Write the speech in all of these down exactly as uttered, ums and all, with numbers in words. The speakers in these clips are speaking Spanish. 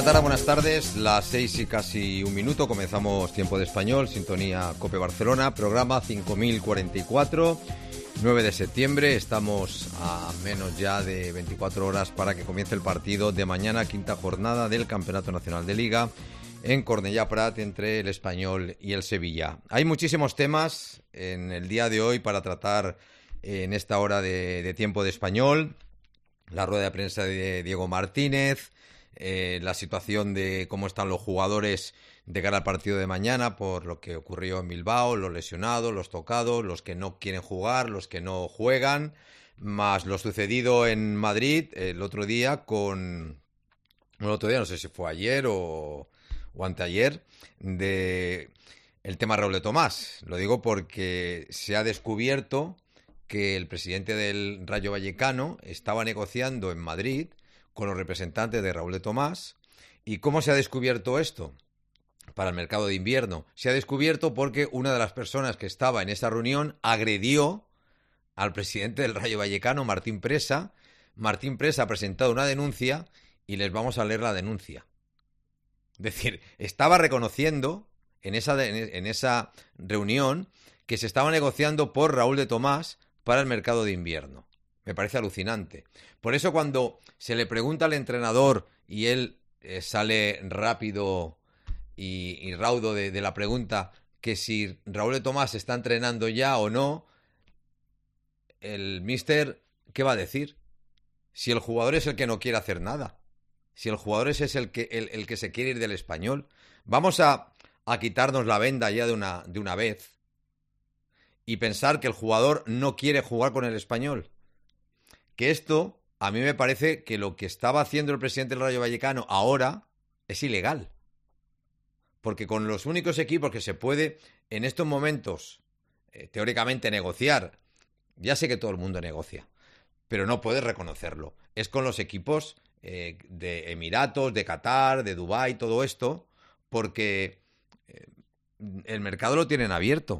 Tara, buenas tardes. Las seis y casi un minuto. Comenzamos Tiempo de Español, sintonía COPE Barcelona, programa cinco mil cuarenta y cuatro, nueve de septiembre. Estamos a menos ya de veinticuatro horas para que comience el partido de mañana, quinta jornada del Campeonato Nacional de Liga en Cornellà Prat entre el Español y el Sevilla. Hay muchísimos temas en el día de hoy para tratar en esta hora de, de Tiempo de Español. La rueda de prensa de Diego Martínez, eh, la situación de cómo están los jugadores de cara al partido de mañana por lo que ocurrió en Bilbao, los lesionados, los tocados, los que no quieren jugar, los que no juegan, más lo sucedido en Madrid el otro día con... El otro día, no sé si fue ayer o, o anteayer, de el tema Raúl de Tomás. Lo digo porque se ha descubierto que el presidente del Rayo Vallecano estaba negociando en Madrid con los representantes de Raúl de Tomás. ¿Y cómo se ha descubierto esto? Para el mercado de invierno. Se ha descubierto porque una de las personas que estaba en esa reunión agredió al presidente del Rayo Vallecano, Martín Presa. Martín Presa ha presentado una denuncia y les vamos a leer la denuncia. Es decir, estaba reconociendo en esa, en esa reunión que se estaba negociando por Raúl de Tomás para el mercado de invierno. Me parece alucinante. Por eso cuando se le pregunta al entrenador y él eh, sale rápido y, y raudo de, de la pregunta que si Raúl de Tomás está entrenando ya o no, el míster, ¿qué va a decir? Si el jugador es el que no quiere hacer nada. Si el jugador es el que, el, el que se quiere ir del Español. Vamos a, a quitarnos la venda ya de una, de una vez y pensar que el jugador no quiere jugar con el Español. Que esto, a mí me parece que lo que estaba haciendo el presidente del Rayo Vallecano ahora es ilegal. Porque con los únicos equipos que se puede en estos momentos, eh, teóricamente, negociar, ya sé que todo el mundo negocia, pero no puedes reconocerlo. Es con los equipos eh, de Emiratos, de Qatar, de Dubái, todo esto, porque eh, el mercado lo tienen abierto.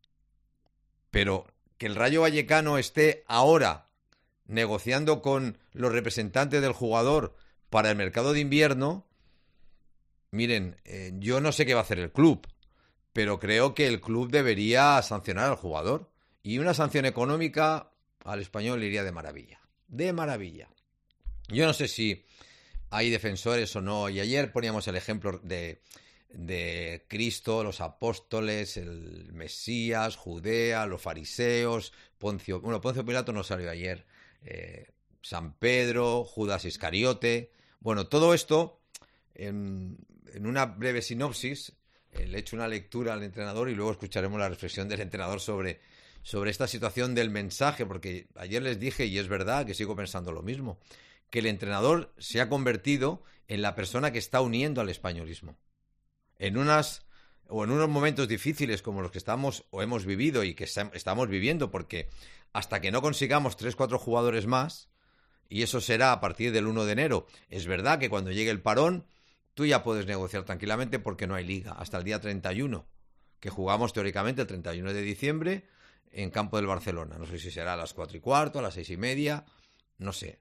Pero que el Rayo Vallecano esté ahora negociando con los representantes del jugador para el mercado de invierno, miren, eh, yo no sé qué va a hacer el club, pero creo que el club debería sancionar al jugador. Y una sanción económica al Español le iría de maravilla. De maravilla. Yo no sé si hay defensores o no. Y ayer poníamos el ejemplo de... de Cristo, los apóstoles, el Mesías, Judea, los fariseos, Poncio... Bueno, Poncio Pilato no salió ayer. Eh, San Pedro, Judas Iscariote... Bueno, todo esto, en, en una breve sinopsis, eh, le he hecho una lectura al entrenador y luego escucharemos la reflexión del entrenador sobre, sobre esta situación del mensaje, porque ayer les dije, y es verdad que sigo pensando lo mismo, que el entrenador se ha convertido en la persona que está uniendo al españolismo. En unas o en unos momentos difíciles como los que estamos o hemos vivido y que estamos viviendo, porque hasta que no consigamos tres, cuatro jugadores más, y eso será a partir del uno de enero, es verdad que cuando llegue el parón, tú ya puedes negociar tranquilamente porque no hay liga, hasta el día treinta y uno, que jugamos teóricamente el treinta y uno de diciembre en campo del Barcelona. No sé si será a las cuatro y cuarto, a las seis y media, no sé.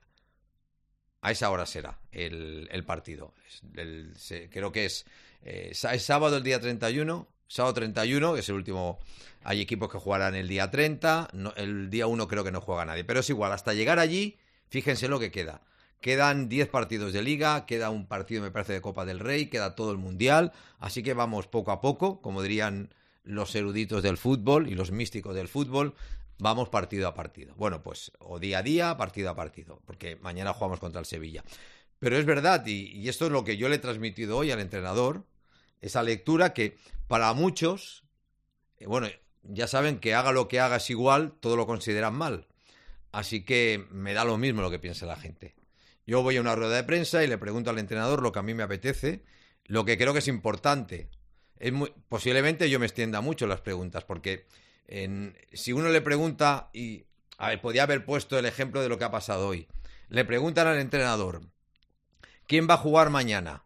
A esa hora será el, el partido. El, se, creo que es, eh, es sábado el día treinta y uno. Sábado treinta y uno, que es el último. Hay equipos que jugarán el día treinta. No, el día uno creo que no juega nadie. Pero es igual, hasta llegar allí, fíjense lo que queda. Quedan diez partidos de Liga, queda un partido, me parece, de Copa del Rey, queda todo el Mundial. Así que vamos poco a poco, como dirían los eruditos del fútbol y los místicos del fútbol. Vamos partido a partido. Bueno, pues o día a día, partido a partido, porque mañana jugamos contra el Sevilla. Pero es verdad, y, y esto es lo que yo le he transmitido hoy al entrenador, esa lectura que para muchos, eh, bueno, ya saben que haga lo que haga es igual, todo lo consideran mal. Así que me da lo mismo lo que piensa la gente. Yo voy a una rueda de prensa y le pregunto al entrenador lo que a mí me apetece, lo que creo que es importante. Es muy, posiblemente yo me extienda mucho las preguntas, porque En, si uno le pregunta, y a ver, podía haber puesto el ejemplo de lo que ha pasado hoy, le preguntan al entrenador, ¿quién va a jugar mañana?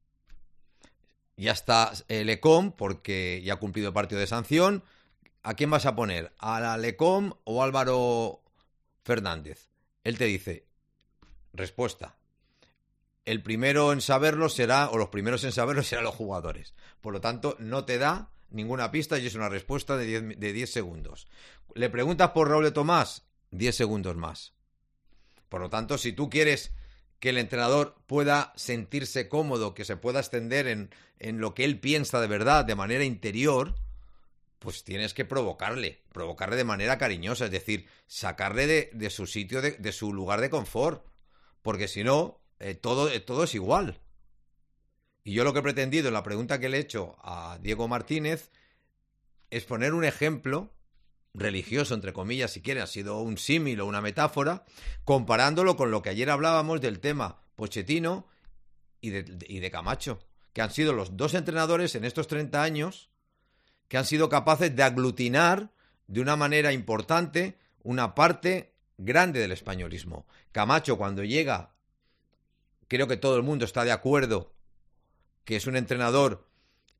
Ya está eh, Lecom, porque ya ha cumplido el partido de sanción. ¿A quién vas a poner? ¿A la Lecom o Álvaro Fernández? Él te dice, respuesta, el primero en saberlo será, o los primeros en saberlo serán los jugadores. Por lo tanto, no te da ninguna pista y es una respuesta de diez, de diez segundos. ¿Le preguntas por Raúl de Tomás? diez segundos más. Por lo tanto, si tú quieres que el entrenador pueda sentirse cómodo, que se pueda extender en, en lo que él piensa de verdad, de manera interior, pues tienes que provocarle, provocarle de manera cariñosa, es decir, sacarle de, de su sitio, de, de su lugar de confort, porque si no, eh, todo, eh, todo es igual. Y yo lo que he pretendido en la pregunta que le he hecho a Diego Martínez es poner un ejemplo religioso, entre comillas, si quiere, ha sido un símil o una metáfora, comparándolo con lo que ayer hablábamos del tema Pochettino y de, de, y de Camacho, que han sido los dos entrenadores en estos treinta años que han sido capaces de aglutinar de una manera importante una parte grande del españolismo. Camacho, cuando llega, creo que todo el mundo está de acuerdo que es un entrenador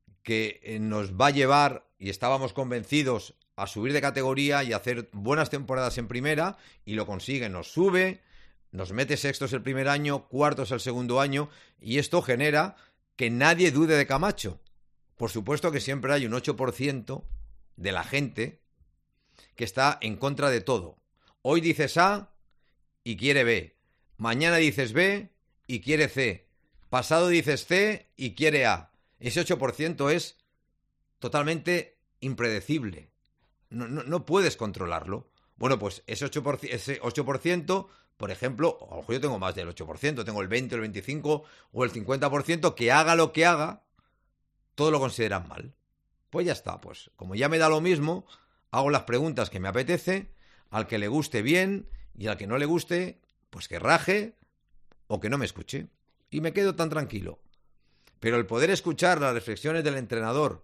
que nos va a llevar, y estábamos convencidos, a subir de categoría y hacer buenas temporadas en primera, y lo consigue, nos sube, nos mete sextos el primer año, cuartos el segundo año, y esto genera que nadie dude de Camacho. Por supuesto que siempre hay un ocho por ciento de la gente que está en contra de todo. Hoy dices A y quiere B, mañana dices B y quiere C, pasado dices C y quiere A. Ese ocho por ciento es totalmente impredecible. No, no, no puedes controlarlo. Bueno, pues ese ocho por ciento, ese ocho por ciento, por ejemplo, a lo mejor yo tengo más del ocho por ciento, tengo el veinte, el veinticinco o el cincuenta por ciento, que haga lo que haga, todo lo consideran mal. Pues ya está, pues como ya me da lo mismo, hago las preguntas que me apetece, al que le guste bien y al que no le guste, pues que raje o que no me escuche. Y me quedo tan tranquilo. Pero el poder escuchar las reflexiones del entrenador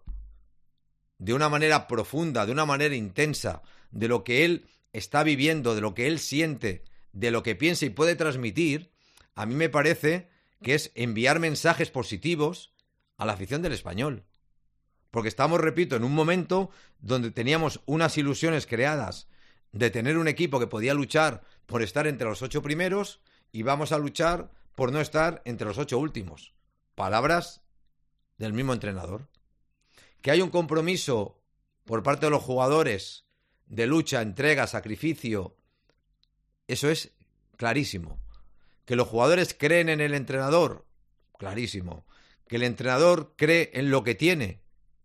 de una manera profunda, de una manera intensa, de lo que él está viviendo, de lo que él siente, de lo que piensa y puede transmitir, a mí me parece que es enviar mensajes positivos a la afición del Español. Porque estamos, repito, en un momento donde teníamos unas ilusiones creadas de tener un equipo que podía luchar por estar entre los ocho primeros y vamos a luchar por no estar entre los ocho últimos. Palabras del mismo entrenador. Que hay un compromiso por parte de los jugadores de lucha, entrega, sacrificio, eso es clarísimo. Que los jugadores creen en el entrenador, clarísimo. Que el entrenador cree en lo que tiene,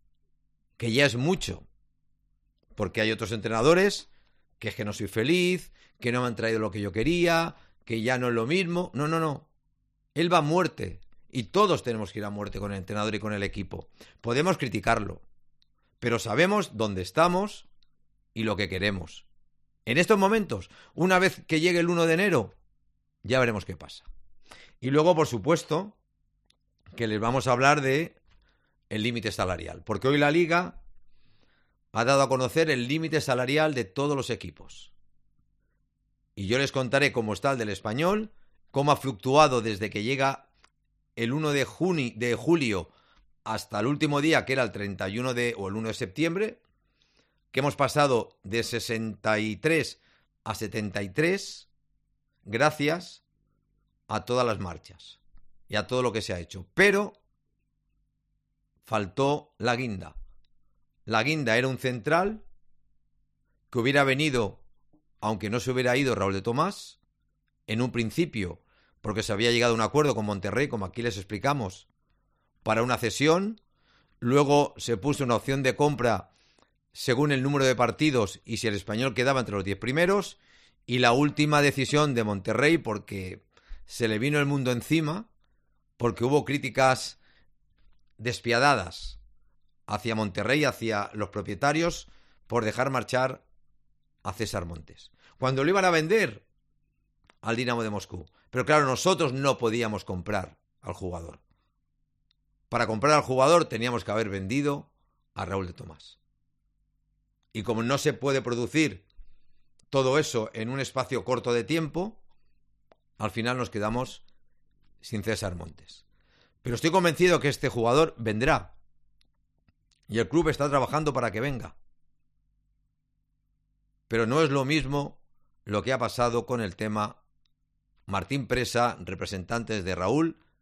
que ya es mucho. Porque hay otros entrenadores que es que no soy feliz, que no me han traído lo que yo quería, que ya no es lo mismo. No, no, no. Él va a muerte. Y todos tenemos que ir a muerte con el entrenador y con el equipo. Podemos criticarlo, pero sabemos dónde estamos y lo que queremos. En estos momentos, una vez que llegue el uno de enero, ya veremos qué pasa. Y luego, por supuesto, que les vamos a hablar de el límite salarial, porque hoy la Liga ha dado a conocer el límite salarial de todos los equipos. Y yo les contaré cómo está el del Español, cómo ha fluctuado desde que llega el uno de junio, de julio hasta el último día, que era el treinta y uno de, o el uno de septiembre, que hemos pasado de sesenta y tres a setenta y tres gracias a todas las marchas y a todo lo que se ha hecho. Pero faltó la guinda. La guinda era un central que hubiera venido, aunque no se hubiera ido Raúl de Tomás, en un principio, porque se había llegado a un acuerdo con Monterrey, como aquí les explicamos, para una cesión. Luego se puso una opción de compra según el número de partidos y si el Español quedaba entre los diez primeros. Y la última decisión de Monterrey, porque se le vino el mundo encima, porque hubo críticas despiadadas hacia Monterrey, hacia los propietarios, por dejar marchar a César Montes, cuando lo iban a vender al Dinamo de Moscú. Pero claro, nosotros no podíamos comprar al jugador. Para comprar al jugador teníamos que haber vendido a Raúl de Tomás. Y como no se puede producir todo eso en un espacio corto de tiempo, al final nos quedamos sin César Montes. Pero estoy convencido que este jugador vendrá. Y el club está trabajando para que venga. Pero no es lo mismo lo que ha pasado con el tema Martín Presa, representantes de Raúl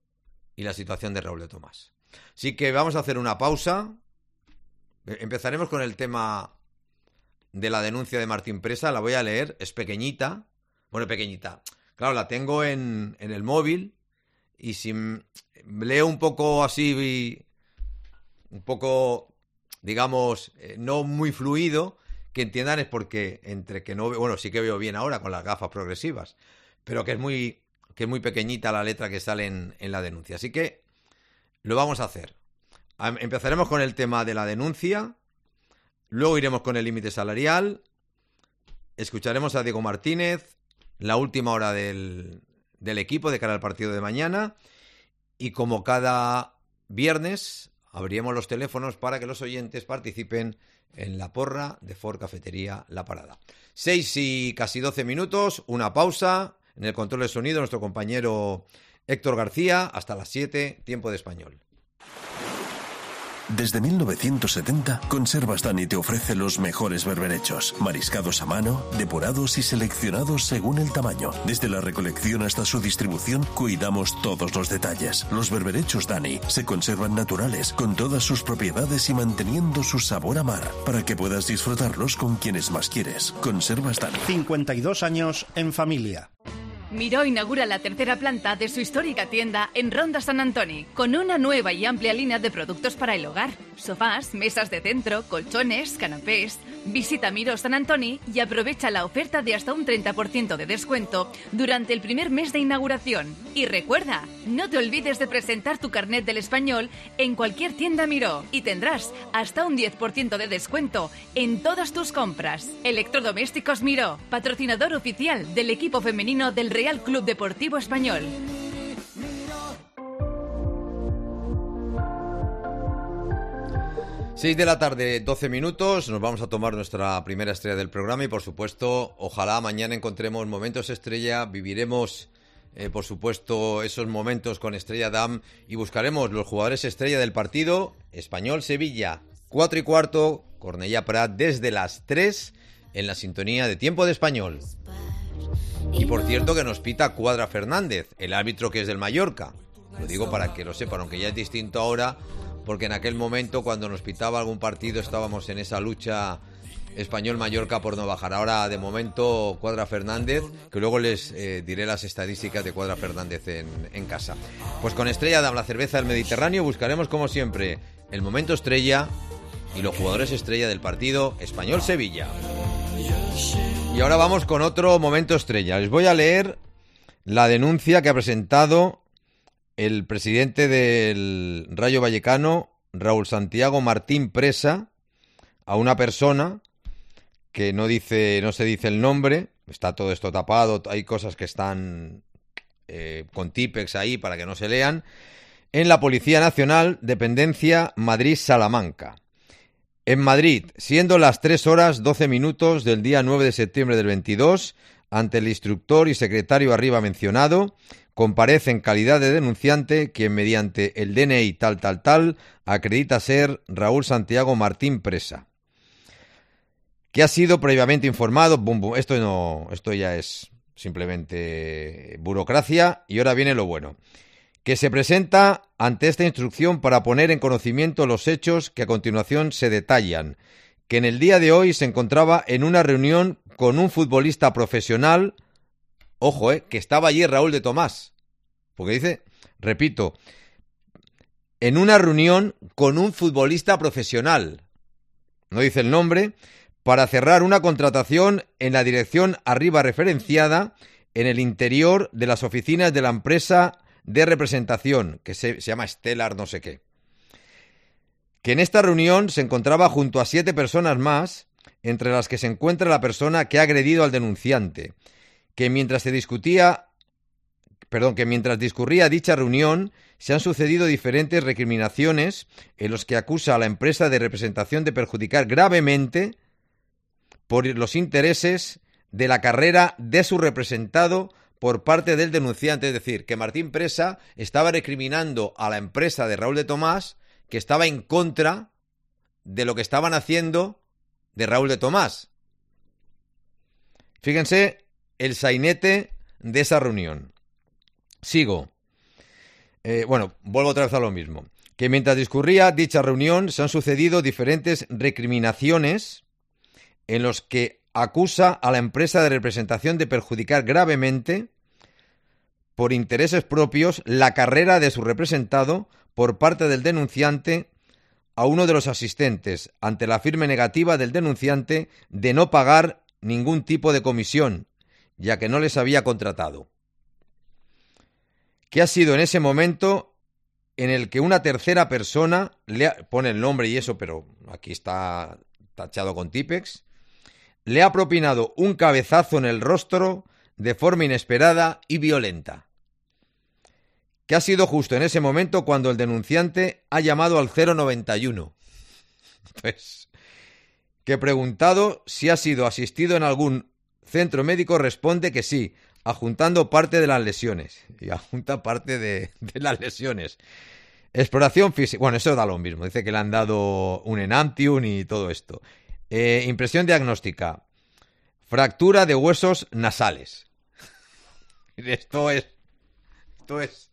y la situación de Raúl de Tomás. Así que vamos a hacer una pausa. Empezaremos con el tema de la denuncia de Martín Presa. La voy a leer, es pequeñita. Bueno, pequeñita. Claro, la tengo en, en el móvil y si leo un poco así, un poco, digamos, eh, no muy fluido, que entiendan es porque entre que no veo, bueno, sí que veo bien ahora con las gafas progresivas, pero que es muy, que es muy pequeñita la letra que sale en, en la denuncia. Así que lo vamos a hacer. Empezaremos con el tema de la denuncia, luego iremos con el límite salarial, escucharemos a Diego Martínez, la última hora del, del equipo de cara al partido de mañana, y como cada viernes abriremos los teléfonos para que los oyentes participen en la porra de Ford Cafetería La Parada. Seis y casi doce minutos, una pausa. En el control de sonido nuestro compañero Héctor García, hasta las siete, tiempo de español. Desde mil novecientos setenta, Conservas Dani te ofrece los mejores berberechos, mariscados a mano, depurados y seleccionados según el tamaño. Desde la recolección hasta su distribución, cuidamos todos los detalles. Los berberechos Dani se conservan naturales, con todas sus propiedades y manteniendo su sabor a mar, para que puedas disfrutarlos con quienes más quieres. Conservas Dani. cincuenta y dos años en familia. Miró inaugura la tercera planta de su histórica tienda en Ronda Sant Antoni, con una nueva y amplia línea de productos para el hogar. Sofás, mesas de centro, colchones, canapés. Visita Miró Sant Antoni y aprovecha la oferta de hasta un treinta por ciento de descuento durante el primer mes de inauguración. Y recuerda, no te olvides de presentar tu carnet del español en cualquier tienda Miró y tendrás hasta un diez por ciento de descuento en todas tus compras. Electrodomésticos Miró, patrocinador oficial del equipo femenino del Real Club Deportivo Español. seis de la tarde, doce minutos, nos vamos a tomar nuestra primera estrella del programa y por supuesto, ojalá mañana encontremos momentos estrella, viviremos eh, por supuesto esos momentos con Estrella Damm y buscaremos los jugadores estrella del partido. Español-Sevilla, cuatro y cuarto, Cornellà Prat desde las tres en la sintonía de Tiempo de Español. Y por cierto que nos pita Cuadra Fernández, el árbitro que es del Mallorca. Lo digo para que lo sepan, aunque ya es distinto ahora, porque en aquel momento cuando nos pitaba algún partido estábamos en esa lucha Español-Mallorca por no bajar. Ahora de momento Cuadra Fernández, que luego les eh, diré las estadísticas de Cuadra Fernández en, en casa. Pues con Estrella Damm, la cerveza del Mediterráneo, buscaremos como siempre el momento estrella y los jugadores estrella del partido Español-Sevilla. Y ahora vamos con otro momento estrella. Les voy a leer la denuncia que ha presentado el presidente del Rayo Vallecano, Raúl Santiago Martín Presa, a una persona que no dice, no se dice el nombre, está todo esto tapado, hay cosas que están eh, con típex ahí para que no se lean, en la Policía Nacional, dependencia Madrid-Salamanca. En Madrid, siendo las tres horas doce minutos del día nueve de septiembre del veintidós, ante el instructor y secretario arriba mencionado, comparece en calidad de denunciante quien mediante el D N I tal tal tal acredita ser Raúl Santiago Martín Presa, que ha sido previamente informado. Bum, bum, esto no, esto ya es simplemente burocracia y ahora viene lo bueno. Que se presenta ante esta instrucción para poner en conocimiento los hechos que a continuación se detallan, que en el día de hoy se encontraba en una reunión con un futbolista profesional, ojo, eh, que estaba allí Raúl de Tomás, porque dice, repito, en una reunión con un futbolista profesional, no dice el nombre, para cerrar una contratación en la dirección arriba referenciada en el interior de las oficinas de la empresa de representación, que se, se llama Stellar no sé qué. Que en esta reunión se encontraba junto a siete personas más, entre las que se encuentra la persona que ha agredido al denunciante, que mientras se discutía, perdón, que mientras discurría dicha reunión, se han sucedido diferentes recriminaciones en los que acusa a la empresa de representación de perjudicar gravemente por los intereses de la carrera de su representado por parte del denunciante, es decir, que Martín Presa estaba recriminando a la empresa de Raúl de Tomás que estaba en contra de lo que estaban haciendo de Raúl de Tomás. Fíjense el sainete de esa reunión. Sigo. Eh, bueno, vuelvo otra vez a lo mismo. Que mientras discurría dicha reunión se han sucedido diferentes recriminaciones en los que acusa a la empresa de representación de perjudicar gravemente, por intereses propios, la carrera de su representado por parte del denunciante a uno de los asistentes, ante la firme negativa del denunciante de no pagar ningún tipo de comisión, ya que no les había contratado. Que ha sido en ese momento en el que una tercera persona, le ha, pone el nombre y eso, pero aquí está tachado con Tipex, le ha propinado un cabezazo en el rostro de forma inesperada y violenta. Que ha sido justo en ese momento cuando el denunciante ha llamado al cero noventa y uno. Pues, que preguntado si ha sido asistido en algún centro médico, responde que sí, adjuntando parte de las lesiones. Y adjunta parte de, de las lesiones. Exploración física. Bueno, eso da lo mismo. Dice que le han dado un enantium y todo esto. Eh, impresión diagnóstica. Fractura de huesos nasales. Esto es... Esto es...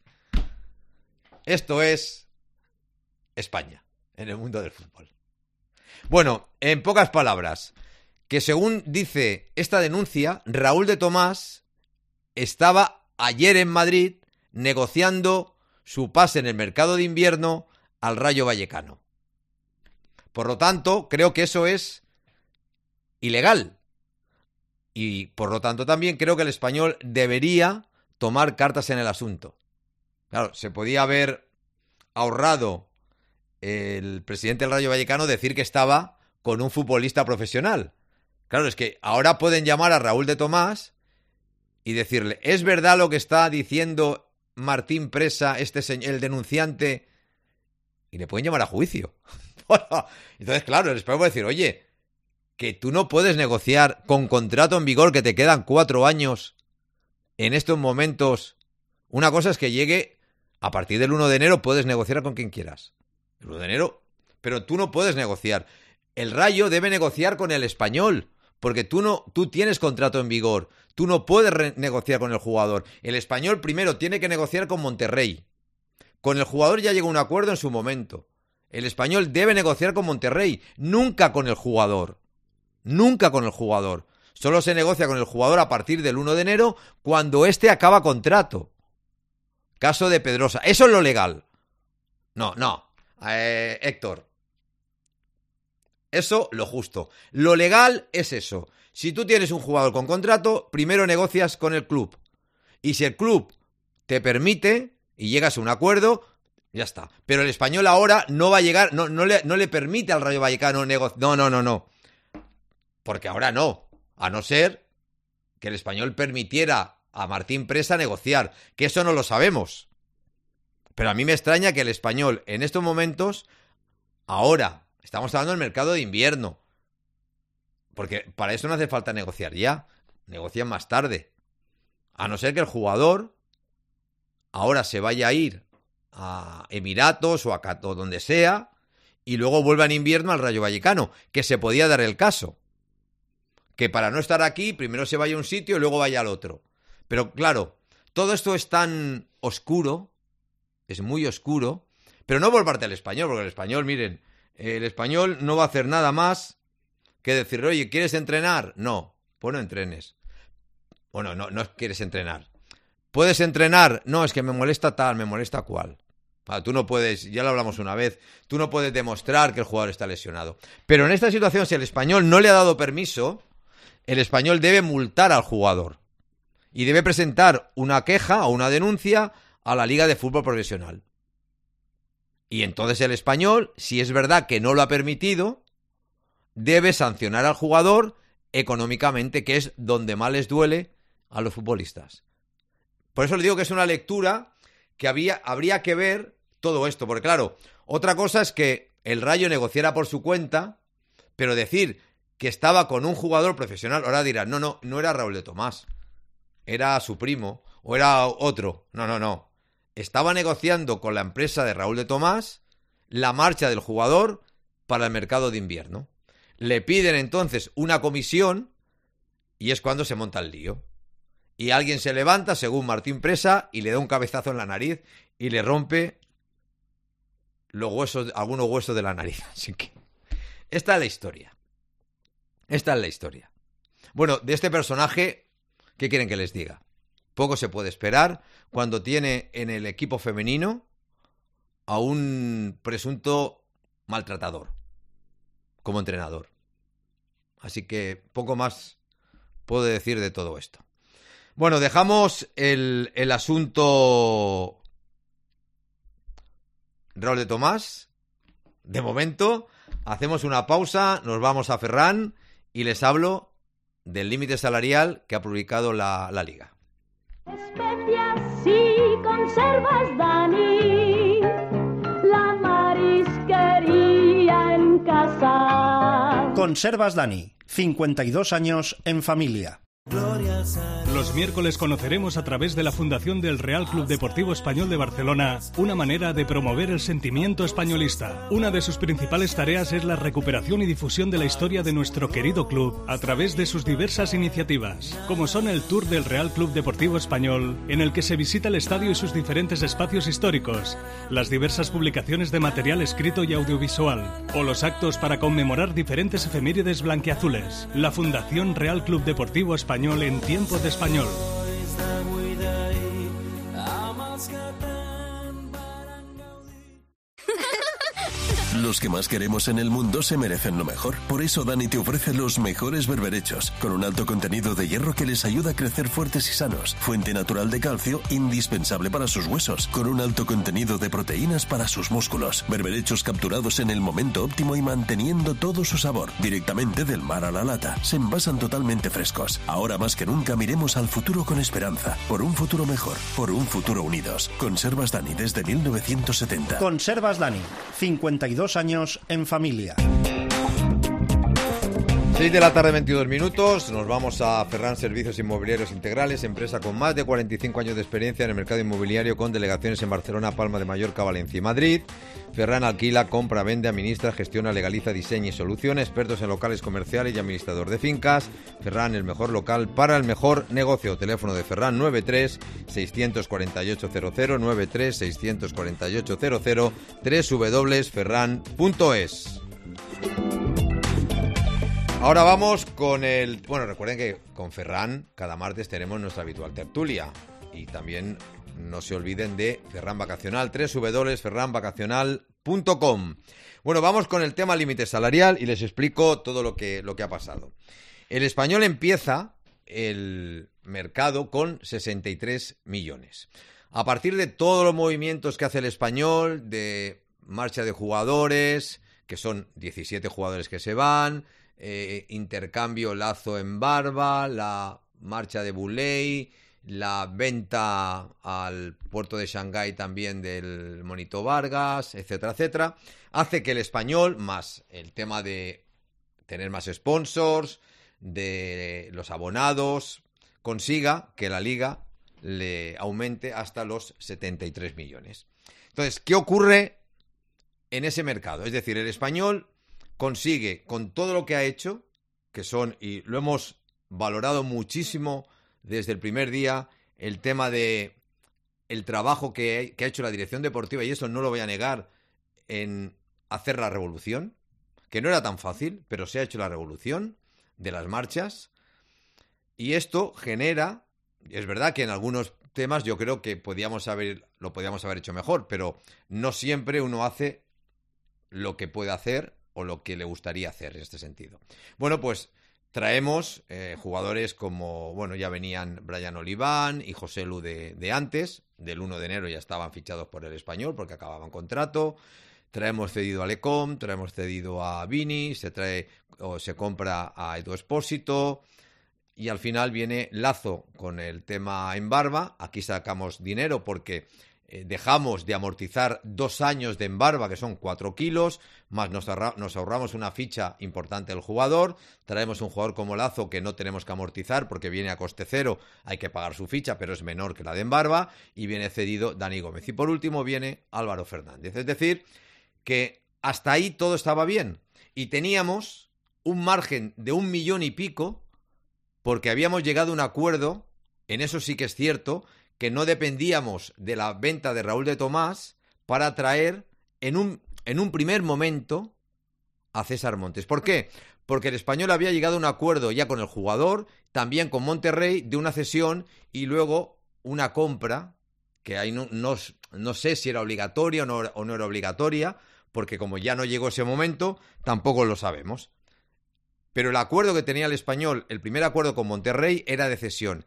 Esto es... España, en el mundo del fútbol. Bueno, en pocas palabras, que según dice esta denuncia, Raúl de Tomás estaba ayer en Madrid negociando su pase en el mercado de invierno al Rayo Vallecano. Por lo tanto, creo que eso es ilegal. Y por lo tanto también creo que el Español debería tomar cartas en el asunto. Claro, se podía haber ahorrado el presidente del Rayo Vallecano decir que estaba con un futbolista profesional. Claro, es que ahora pueden llamar a Raúl de Tomás y decirle, ¿es verdad lo que está diciendo Martín Presa, este señor, el denunciante? Y le pueden llamar a juicio. Entonces, claro, el Español puede decir, oye, que tú no puedes negociar con contrato en vigor que te quedan cuatro años en estos momentos. Una cosa es que llegue a partir del uno de enero, puedes negociar con quien quieras. El uno de enero, pero tú no puedes negociar. El Rayo debe negociar con el Español, porque tú no, tú tienes contrato en vigor. Tú no puedes negociar con el jugador. El Español primero tiene que negociar con Monterrey. Con el jugador ya llegó a un acuerdo en su momento. El Español debe negociar con Monterrey, nunca con el jugador. Nunca con el jugador. Solo se negocia con el jugador a partir del uno de enero, cuando éste acaba contrato. Caso de Pedrosa. Eso es lo legal. No, no. Eh, Héctor. Eso, lo justo. Lo legal es eso. Si tú tienes un jugador con contrato, primero negocias con el club. Y si el club te permite y llegas a un acuerdo, ya está. Pero el Español ahora no va a llegar, no, no, le, no le permite al Rayo Vallecano negociar. No, no, no, no. Porque ahora no. A no ser que el Español permitiera a Martín Presa negociar, que eso no lo sabemos. Pero a mí me extraña que el Español en estos momentos, ahora, estamos hablando del mercado de invierno, porque para eso no hace falta negociar ya, negocian más tarde. A no ser que el jugador ahora se vaya a ir a Emiratos o a o donde sea y luego vuelva en invierno al Rayo Vallecano, que se podía dar el caso. Que para no estar aquí, primero se vaya a un sitio y luego vaya al otro. Pero claro, todo esto es tan oscuro, es muy oscuro, pero no por parte del Español, porque el Español, miren, el Español no va a hacer nada más que decir, oye, ¿quieres entrenar? No, pues no entrenes. Bueno, no, no quieres entrenar. ¿Puedes entrenar? No, es que me molesta tal, me molesta cual. Ah, tú no puedes, ya lo hablamos una vez, tú no puedes demostrar que el jugador está lesionado. Pero en esta situación, si el Español no le ha dado permiso, el Español debe multar al jugador. Y debe presentar una queja o una denuncia a la Liga de Fútbol Profesional. Y entonces el Español, si es verdad que no lo ha permitido, debe sancionar al jugador económicamente, que es donde más les duele a los futbolistas. Por eso le digo que es una lectura que había, habría que ver todo esto. Porque claro, otra cosa es que el Rayo negociara por su cuenta, pero decir que estaba con un jugador profesional, ahora dirán, no, no, no era Raúl de Tomás. Era su primo, o era otro. No, no, no. Estaba negociando con la empresa de Raúl de Tomás la marcha del jugador para el mercado de invierno. Le piden entonces una comisión y es cuando se monta el lío. Y alguien se levanta, según Martín Presa, y le da un cabezazo en la nariz y le rompe los huesos, algunos huesos de la nariz. Así que esta es la historia. Esta es la historia. Bueno, de este personaje, ¿qué quieren que les diga? Poco se puede esperar cuando tiene en el equipo femenino a un presunto maltratador como entrenador. Así que poco más puedo decir de todo esto. Bueno, dejamos el, el asunto Raúl de Tomás. De momento, hacemos una pausa, nos vamos a Ferran y les hablo del límite salarial que ha publicado la, la Liga. Especias y conservas, Dani, la marisquería en casa. Conservas Dani, cincuenta y dos años en familia. Los miércoles conoceremos a través de la Fundación del Real Club Deportivo Español de Barcelona una manera de promover el sentimiento españolista. Una de sus principales tareas es la recuperación y difusión de la historia de nuestro querido club a través de sus diversas iniciativas, como son el Tour del Real Club Deportivo Español, en el que se visita el estadio y sus diferentes espacios históricos, las diversas publicaciones de material escrito y audiovisual, o los actos para conmemorar diferentes efemérides blanquiazules. La Fundación Real Club Deportivo Español en tiempo de español. Los que más queremos en el mundo se merecen lo mejor. Por eso Dani te ofrece los mejores berberechos, con un alto contenido de hierro que les ayuda a crecer fuertes y sanos. Fuente natural de calcio, indispensable para sus huesos, con un alto contenido de proteínas para sus músculos. Berberechos capturados en el momento óptimo y manteniendo todo su sabor. Directamente del mar a la lata. Se envasan totalmente frescos. Ahora más que nunca miremos al futuro con esperanza. Por un futuro mejor. Por un futuro unidos. Conservas Dani desde mil novecientos setenta. Conservas Dani, cincuenta y dos años en familia. seis de la tarde, veintidós minutos. Nos vamos a Ferran Servicios Inmobiliarios Integrales, empresa con más de cuarenta y cinco años de experiencia en el mercado inmobiliario, con delegaciones en Barcelona, Palma de Mallorca, Valencia y Madrid. Ferran alquila, compra, vende, administra, gestiona, legaliza, diseña y soluciona. Expertos en locales comerciales y administrador de fincas. Ferran, el mejor local para el mejor negocio. Teléfono de Ferran nueve tres seis cuatro ocho cero cero, nueve tres seis cuatro ocho cero cero, doble u doble u doble u punto ferran punto es. Ahora vamos con el... Bueno, recuerden que con Ferran cada martes tenemos nuestra habitual tertulia. Y también no se olviden de Ferran Vacacional, doble u doble u doble u punto ferran vacacional punto com. Bueno, vamos con el tema límite salarial y les explico todo lo que, lo que ha pasado. El Español empieza el mercado con sesenta y tres millones. A partir de todos los movimientos que hace el Español, de marcha de jugadores, que son diecisiete jugadores que se van... Eh, intercambio Lazo en Barba, la marcha de Buley, la venta al puerto de Shanghái también del Monito Vargas, etcétera, etcétera, hace que el Español, más el tema de tener más sponsors, de los abonados, consiga que la Liga le aumente hasta los setenta y tres millones. Entonces, ¿qué ocurre en ese mercado? Es decir, el Español consigue, con todo lo que ha hecho, que son, y lo hemos valorado muchísimo desde el primer día, el tema de el trabajo que, que ha hecho la dirección deportiva, y eso no lo voy a negar, en hacer la revolución, que no era tan fácil, pero se ha hecho la revolución de las marchas, y esto genera, es verdad que en algunos temas yo creo que podíamos haber, lo podíamos haber hecho mejor, pero no siempre uno hace lo que puede hacer o lo que le gustaría hacer en este sentido. Bueno, pues traemos eh, jugadores como, bueno, ya venían Brian Oliván y José Lu de, de antes, del uno de enero ya estaban fichados por el Español porque acababan contrato. Traemos cedido a Lecom, traemos cedido a Vini, se trae o se compra a Edu Espósito y al final viene Lazo con el tema en Barba. Aquí sacamos dinero porque eh, dejamos de amortizar dos años de Embarba, que son cuatro kilos, más nos, ahorra, nos ahorramos una ficha importante del jugador, traemos un jugador como Lazo que no tenemos que amortizar porque viene a coste cero, hay que pagar su ficha, pero es menor que la de Embarba, y viene cedido Dani Gómez. Y por último viene Álvaro Fernández. Es decir, que hasta ahí todo estaba bien, y teníamos un margen de un millón y pico, porque habíamos llegado a un acuerdo, en eso sí que es cierto, que no dependíamos de la venta de Raúl de Tomás para traer en un, en un primer momento a César Montes. ¿Por qué? Porque el Español había llegado a un acuerdo ya con el jugador, también con Monterrey, de una cesión y luego una compra, que ahí no, no, no sé si era obligatoria o no, o no era obligatoria, porque como ya no llegó ese momento, tampoco lo sabemos. Pero el acuerdo que tenía el Español, el primer acuerdo con Monterrey, era de cesión.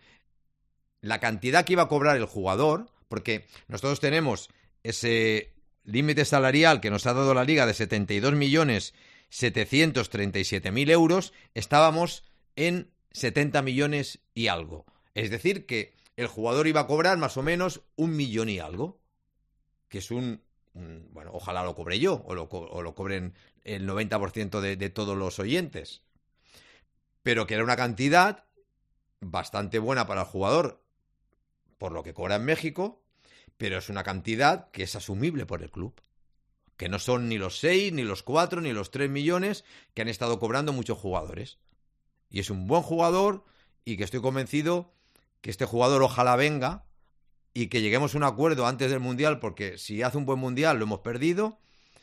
La cantidad que iba a cobrar el jugador, porque nosotros tenemos ese límite salarial que nos ha dado la Liga de setenta y dos millones setecientos treinta y siete mil euros, estábamos en setenta millones y algo. Es decir, que el jugador iba a cobrar más o menos un millón y algo, que es un... un bueno, ojalá lo cobre yo, o lo, o lo cobren el noventa por ciento de, de todos los oyentes. Pero que era una cantidad bastante buena para el jugador, por lo que cobra en México, pero es una cantidad que es asumible por el club. Que no son ni los seis, ni los cuatro, ni los tres millones que han estado cobrando muchos jugadores. Y es un buen jugador y que estoy convencido que este jugador ojalá venga y que lleguemos a un acuerdo antes del Mundial, porque si hace un buen Mundial lo hemos perdido.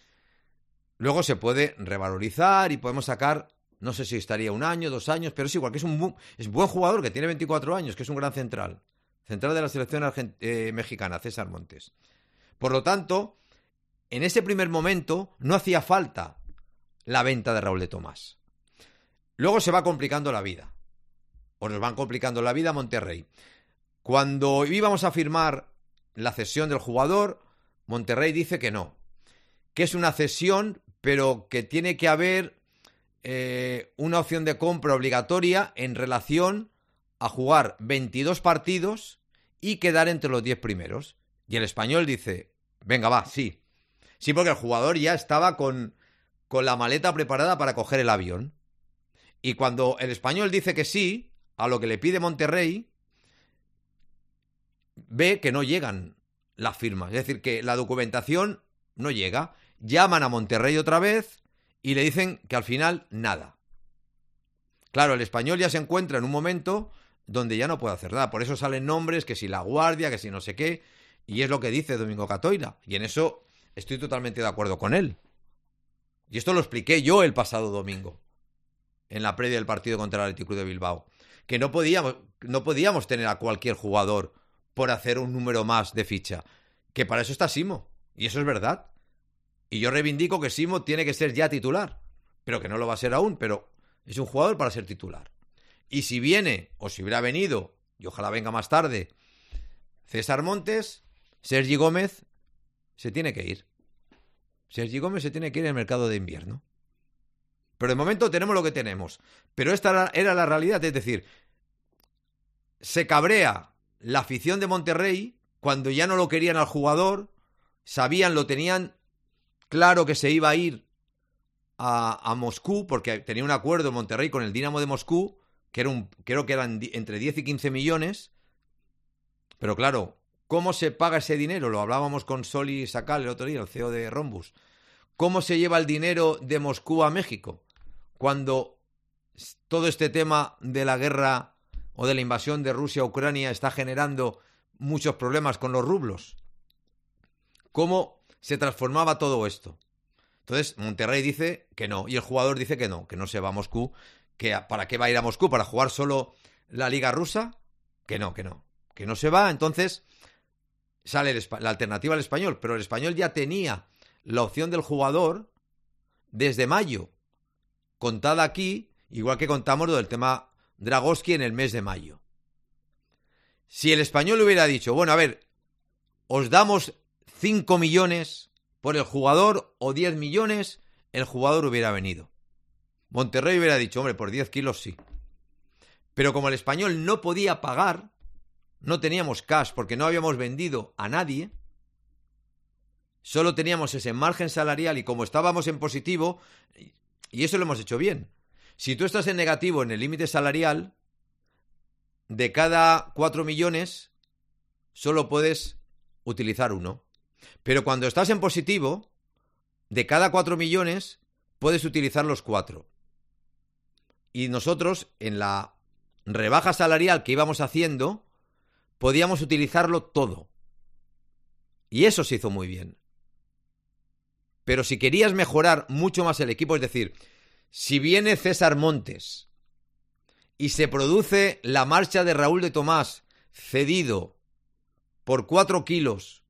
Luego se puede revalorizar y podemos sacar, no sé si estaría un año, dos años, pero es igual, que es un bu- es buen jugador, que tiene veinticuatro años, que es un gran central. Central de la selección argent- eh, mexicana, César Montes. Por lo tanto, en ese primer momento no hacía falta la venta de Raúl de Tomás. Luego se va complicando la vida. O nos van complicando la vida a Monterrey. Cuando íbamos a firmar la cesión del jugador, Monterrey dice que no. Que es una cesión, pero que tiene que haber eh, una opción de compra obligatoria en relación a jugar veintidós partidos y quedar entre los diez primeros. Y el Español dice, venga, va, sí. Sí, porque el jugador ya estaba con, con la maleta preparada para coger el avión. Y cuando el Español dice que sí, a lo que le pide Monterrey, ve que no llegan las firmas. Es decir, que la documentación no llega. Llaman a Monterrey otra vez y le dicen que al final nada. Claro, el Español ya se encuentra en un momento donde ya no puede hacer nada. Por eso salen nombres, que si La Guardia, que si no sé qué. Y es lo que dice Domingo Catoira. Y en eso estoy totalmente de acuerdo con él. Y esto lo expliqué yo el pasado domingo, en la previa del partido contra el Athletic Club de Bilbao. Que no podíamos, no podíamos tener a cualquier jugador por hacer un número más de ficha. Que para eso está Simo. Y eso es verdad. Y yo reivindico que Simo tiene que ser ya titular. Pero que no lo va a ser aún. Pero es un jugador para ser titular. Y si viene, o si hubiera venido, y ojalá venga más tarde, César Montes, Sergi Gómez se tiene que ir. Sergi Gómez se tiene que ir en el mercado de invierno. Pero de momento tenemos lo que tenemos. Pero esta era la realidad. Es decir, se cabrea la afición de Monterrey cuando ya no lo querían al jugador, sabían, lo tenían claro que se iba a ir a, a Moscú, porque tenía un acuerdo en Monterrey con el Dinamo de Moscú, que era un, creo que eran entre diez y quince millones, pero claro, ¿cómo se paga ese dinero? Lo hablábamos con Soli Sakal el otro día, el C E O de Rhombus. ¿Cómo se lleva el dinero de Moscú a México? Cuando todo este tema de la guerra o de la invasión de Rusia a Ucrania está generando muchos problemas con los rublos. ¿Cómo se transformaba todo esto? Entonces, Monterrey dice que no, y el jugador dice que no, que no se va a Moscú. Que ¿para qué va a ir a Moscú? ¿Para jugar solo la Liga Rusa? Que no, que no, que no se va. Entonces sale el, la alternativa al Español, pero el Español ya tenía la opción del jugador desde mayo, contada aquí, igual que contamos lo del tema Dragosky en el mes de mayo. Si el Español hubiera dicho, bueno, a ver, os damos cinco millones por el jugador o diez millones, el jugador hubiera venido. Monterrey hubiera dicho, hombre, por diez kilos sí. Pero como el Español no podía pagar, no teníamos cash porque no habíamos vendido a nadie, solo teníamos ese margen salarial y como estábamos en positivo, y eso lo hemos hecho bien. Si tú estás en negativo en el límite salarial, de cada cuatro millones, solo puedes utilizar uno. Pero cuando estás en positivo, de cada cuatro millones, puedes utilizar los cuatro. Y nosotros, en la rebaja salarial que íbamos haciendo, podíamos utilizarlo todo. Y eso se hizo muy bien. Pero si querías mejorar mucho más el equipo, es decir, si viene César Montes y se produce la marcha de Raúl de Tomás cedido por cuatro kilos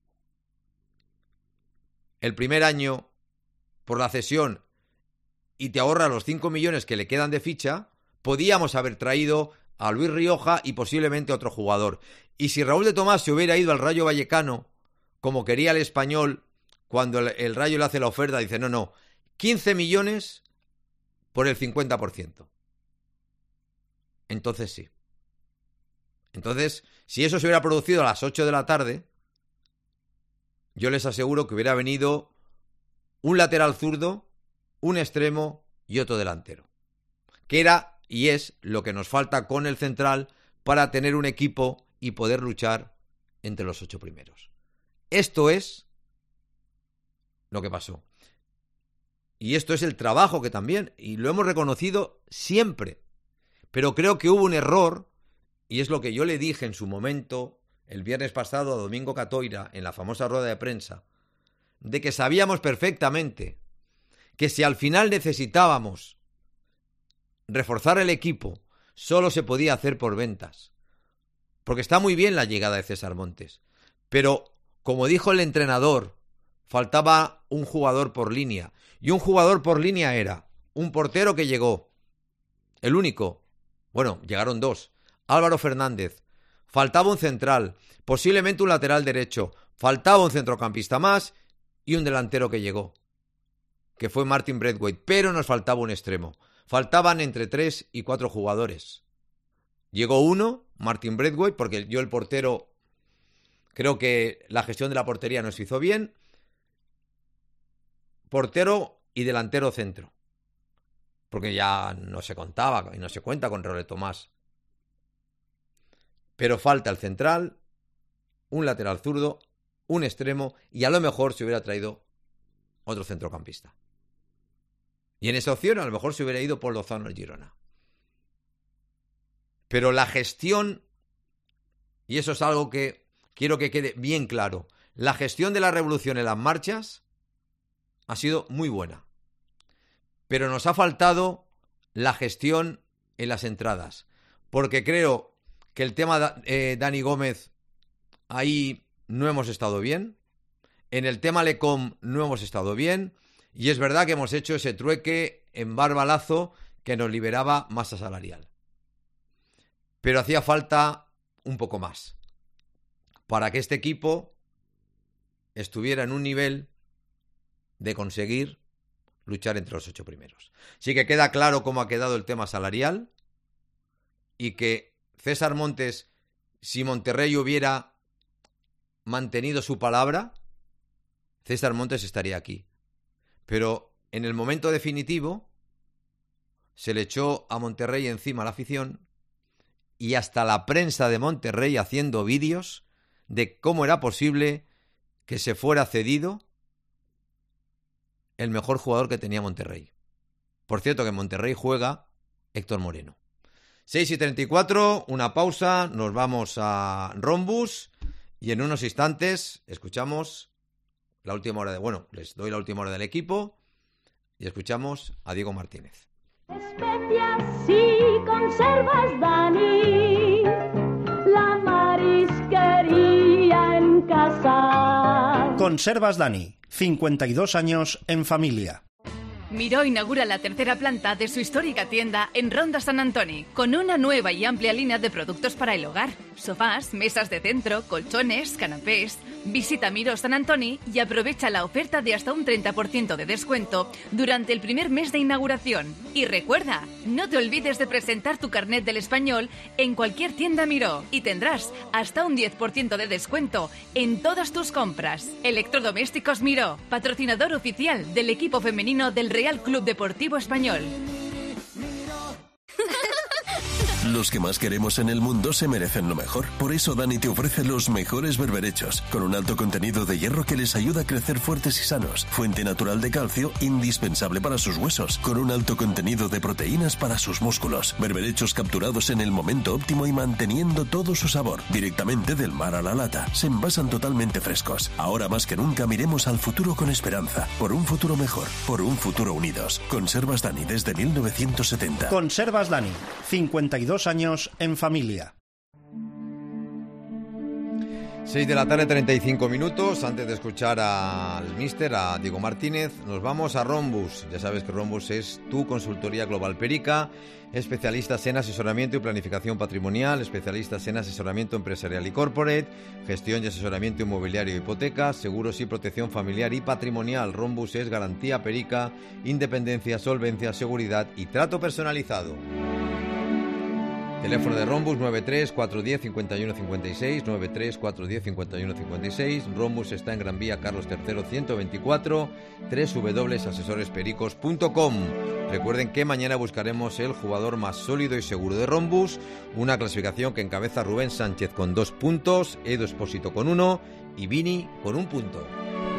el primer año por la cesión y te ahorra los cinco millones que le quedan de ficha, podíamos haber traído a Luis Rioja y posiblemente otro jugador. Y si Raúl de Tomás se hubiera ido al Rayo Vallecano, como quería el Español, cuando el, el Rayo le hace la oferta, dice, no, no, quince millones por el cincuenta por ciento. Entonces sí. Entonces, si eso se hubiera producido a las ocho de la tarde, yo les aseguro que hubiera venido un lateral zurdo, un extremo y otro delantero. Que era y es lo que nos falta con el central para tener un equipo y poder luchar entre los ocho primeros. Esto es lo que pasó. Y esto es el trabajo que también, y lo hemos reconocido siempre. Pero creo que hubo un error, y es lo que yo le dije en su momento, el viernes pasado a Domingo Catoira, en la famosa rueda de prensa, de que sabíamos perfectamente que si al final necesitábamos reforzar el equipo, solo se podía hacer por ventas. Porque está muy bien la llegada de César Montes, pero como dijo el entrenador, faltaba un jugador por línea. Y un jugador por línea era un portero que llegó, el único. Bueno, llegaron dos. Álvaro Fernández. Faltaba un central, posiblemente un lateral derecho. Faltaba un centrocampista más y un delantero que llegó, que fue Martin Braithwaite. Pero nos faltaba un extremo. Faltaban entre tres y cuatro jugadores. Llegó uno, Martin Braithwaite, porque yo el portero... Creo que la gestión de la portería nos hizo bien. Portero y delantero centro. Porque ya no se contaba y no se cuenta con Raúl de Tomás. Pero falta el central, un lateral zurdo, un extremo y a lo mejor se hubiera traído otro centrocampista. Y en esa opción a lo mejor se hubiera ido Paul Lozano al Girona. Pero la gestión, y eso es algo que quiero que quede bien claro, la gestión de la revolución en las marchas ha sido muy buena. Pero nos ha faltado la gestión en las entradas. Porque creo que el tema de eh, Dani Gómez, ahí no hemos estado bien. En el tema Lecom no hemos estado bien. Y es verdad que hemos hecho ese trueque en Barbalazo que nos liberaba masa salarial. Pero hacía falta un poco más para que este equipo estuviera en un nivel de conseguir luchar entre los ocho primeros. Sí que queda claro cómo ha quedado el tema salarial y que César Montes, si Monterrey hubiera mantenido su palabra, César Montes estaría aquí. Pero en el momento definitivo se le echó a Monterrey encima la afición y hasta la prensa de Monterrey haciendo vídeos de cómo era posible que se fuera cedido el mejor jugador que tenía Monterrey. Por cierto, que en Monterrey juega Héctor Moreno. seis y treinta y cuatro, una pausa, nos vamos a Rhombus y en unos instantes escuchamos la última hora de... Bueno, les doy la última hora del equipo y escuchamos a Diego Martínez. Especias y conservas, Dani, la marisquería en casa. Conservas Dani, cincuenta y dos años en familia. Miró inaugura la tercera planta de su histórica tienda en Ronda San Antoni, con una nueva y amplia línea de productos para el hogar. Sofás, mesas de centro, colchones, canapés. Visita Miró San Antoni y aprovecha la oferta de hasta un treinta por ciento de descuento durante el primer mes de inauguración. Y recuerda, no te olvides de presentar tu carnet del español en cualquier tienda Miró y tendrás hasta un diez por ciento de descuento en todas tus compras. Electrodomésticos Miró, patrocinador oficial del equipo femenino del Real Club Deportivo Español. Los que más queremos en el mundo se merecen lo mejor. Por eso Dani te ofrece los mejores berberechos, con un alto contenido de hierro que les ayuda a crecer fuertes y sanos. Fuente natural de calcio, indispensable para sus huesos, con un alto contenido de proteínas para sus músculos. Berberechos capturados en el momento óptimo y manteniendo todo su sabor. Directamente del mar a la lata. Se envasan totalmente frescos. Ahora más que nunca miremos al futuro con esperanza. Por un futuro mejor. Por un futuro unidos. Conservas Dani desde mil novecientos setenta. Conservas Dani. cincuenta y dos años en familia. seis de la tarde, treinta y cinco minutos. Antes de escuchar al míster, a Diego Martínez, nos vamos a Rhombus. Ya sabes que Rhombus es tu consultoría global perica, especialistas en asesoramiento y planificación patrimonial, especialistas en asesoramiento empresarial y corporate, gestión y asesoramiento inmobiliario y hipotecas, seguros y protección familiar y patrimonial. Rhombus es garantía perica, independencia, solvencia, seguridad y trato personalizado. Teléfono de Rhombus nueve tres cuatro uno cero cinco uno cinco seis, nueve tres cuatro uno cero cinco uno cinco seis. Rhombus está en Gran Vía Carlos tercero ciento veinticuatro, doble u doble u doble u punto asesores pericos punto com. Recuerden que mañana buscaremos el jugador más sólido y seguro de Rhombus, una clasificación que encabeza Rubén Sánchez con dos puntos, Edu Espósito con uno y Vini con un punto.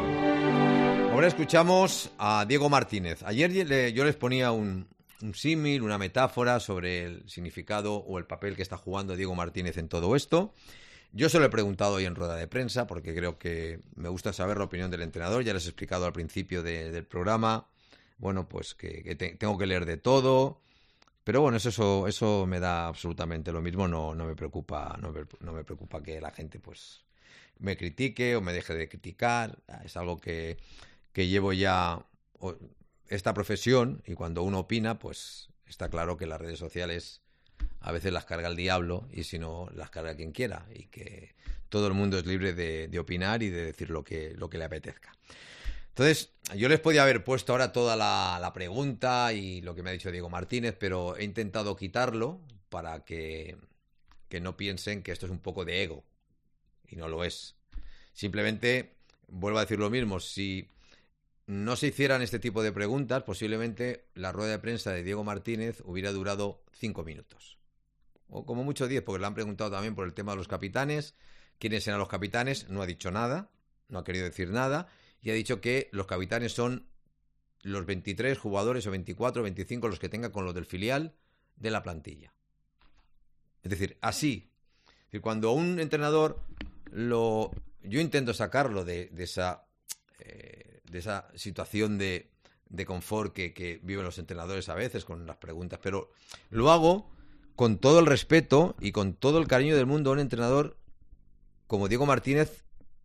Ahora escuchamos a Diego Martínez. Ayer yo les ponía un... un símil, una metáfora sobre el significado o el papel que está jugando Diego Martínez en todo esto. Yo se lo he preguntado hoy en rueda de prensa porque creo que me gusta saber la opinión del entrenador. Ya les he explicado al principio de, del programa, bueno, pues que, que te, tengo que leer de todo, pero bueno, eso, eso me da absolutamente lo mismo. No, no me preocupa, no me, no me preocupa que la gente pues me critique o me deje de criticar. Es algo que, que llevo ya... O, esta profesión, y cuando uno opina, pues está claro que las redes sociales a veces las carga el diablo y si no las carga quien quiera, y que todo el mundo es libre de, de opinar y de decir lo que, lo que le apetezca. Entonces, yo les podía haber puesto ahora toda la, la pregunta y lo que me ha dicho Diego Martínez, pero he intentado quitarlo para que, que no piensen que esto es un poco de ego, y no lo es. Simplemente, vuelvo a decir lo mismo, si no se hicieran este tipo de preguntas, posiblemente la rueda de prensa de Diego Martínez hubiera durado cinco minutos. O como mucho diez, porque le han preguntado también por el tema de los capitanes. ¿Quiénes eran los capitanes? No ha dicho nada, no ha querido decir nada, y ha dicho que los capitanes son los veintitrés jugadores o veinticuatro, veinticinco los que tenga con los del filial de la plantilla. Es decir, así. Es decir, cuando un entrenador lo... Yo intento sacarlo de, de esa... Eh, de esa situación de, de confort que, que viven los entrenadores a veces con las preguntas, pero lo hago con todo el respeto y con todo el cariño del mundo a un entrenador como Diego Martínez,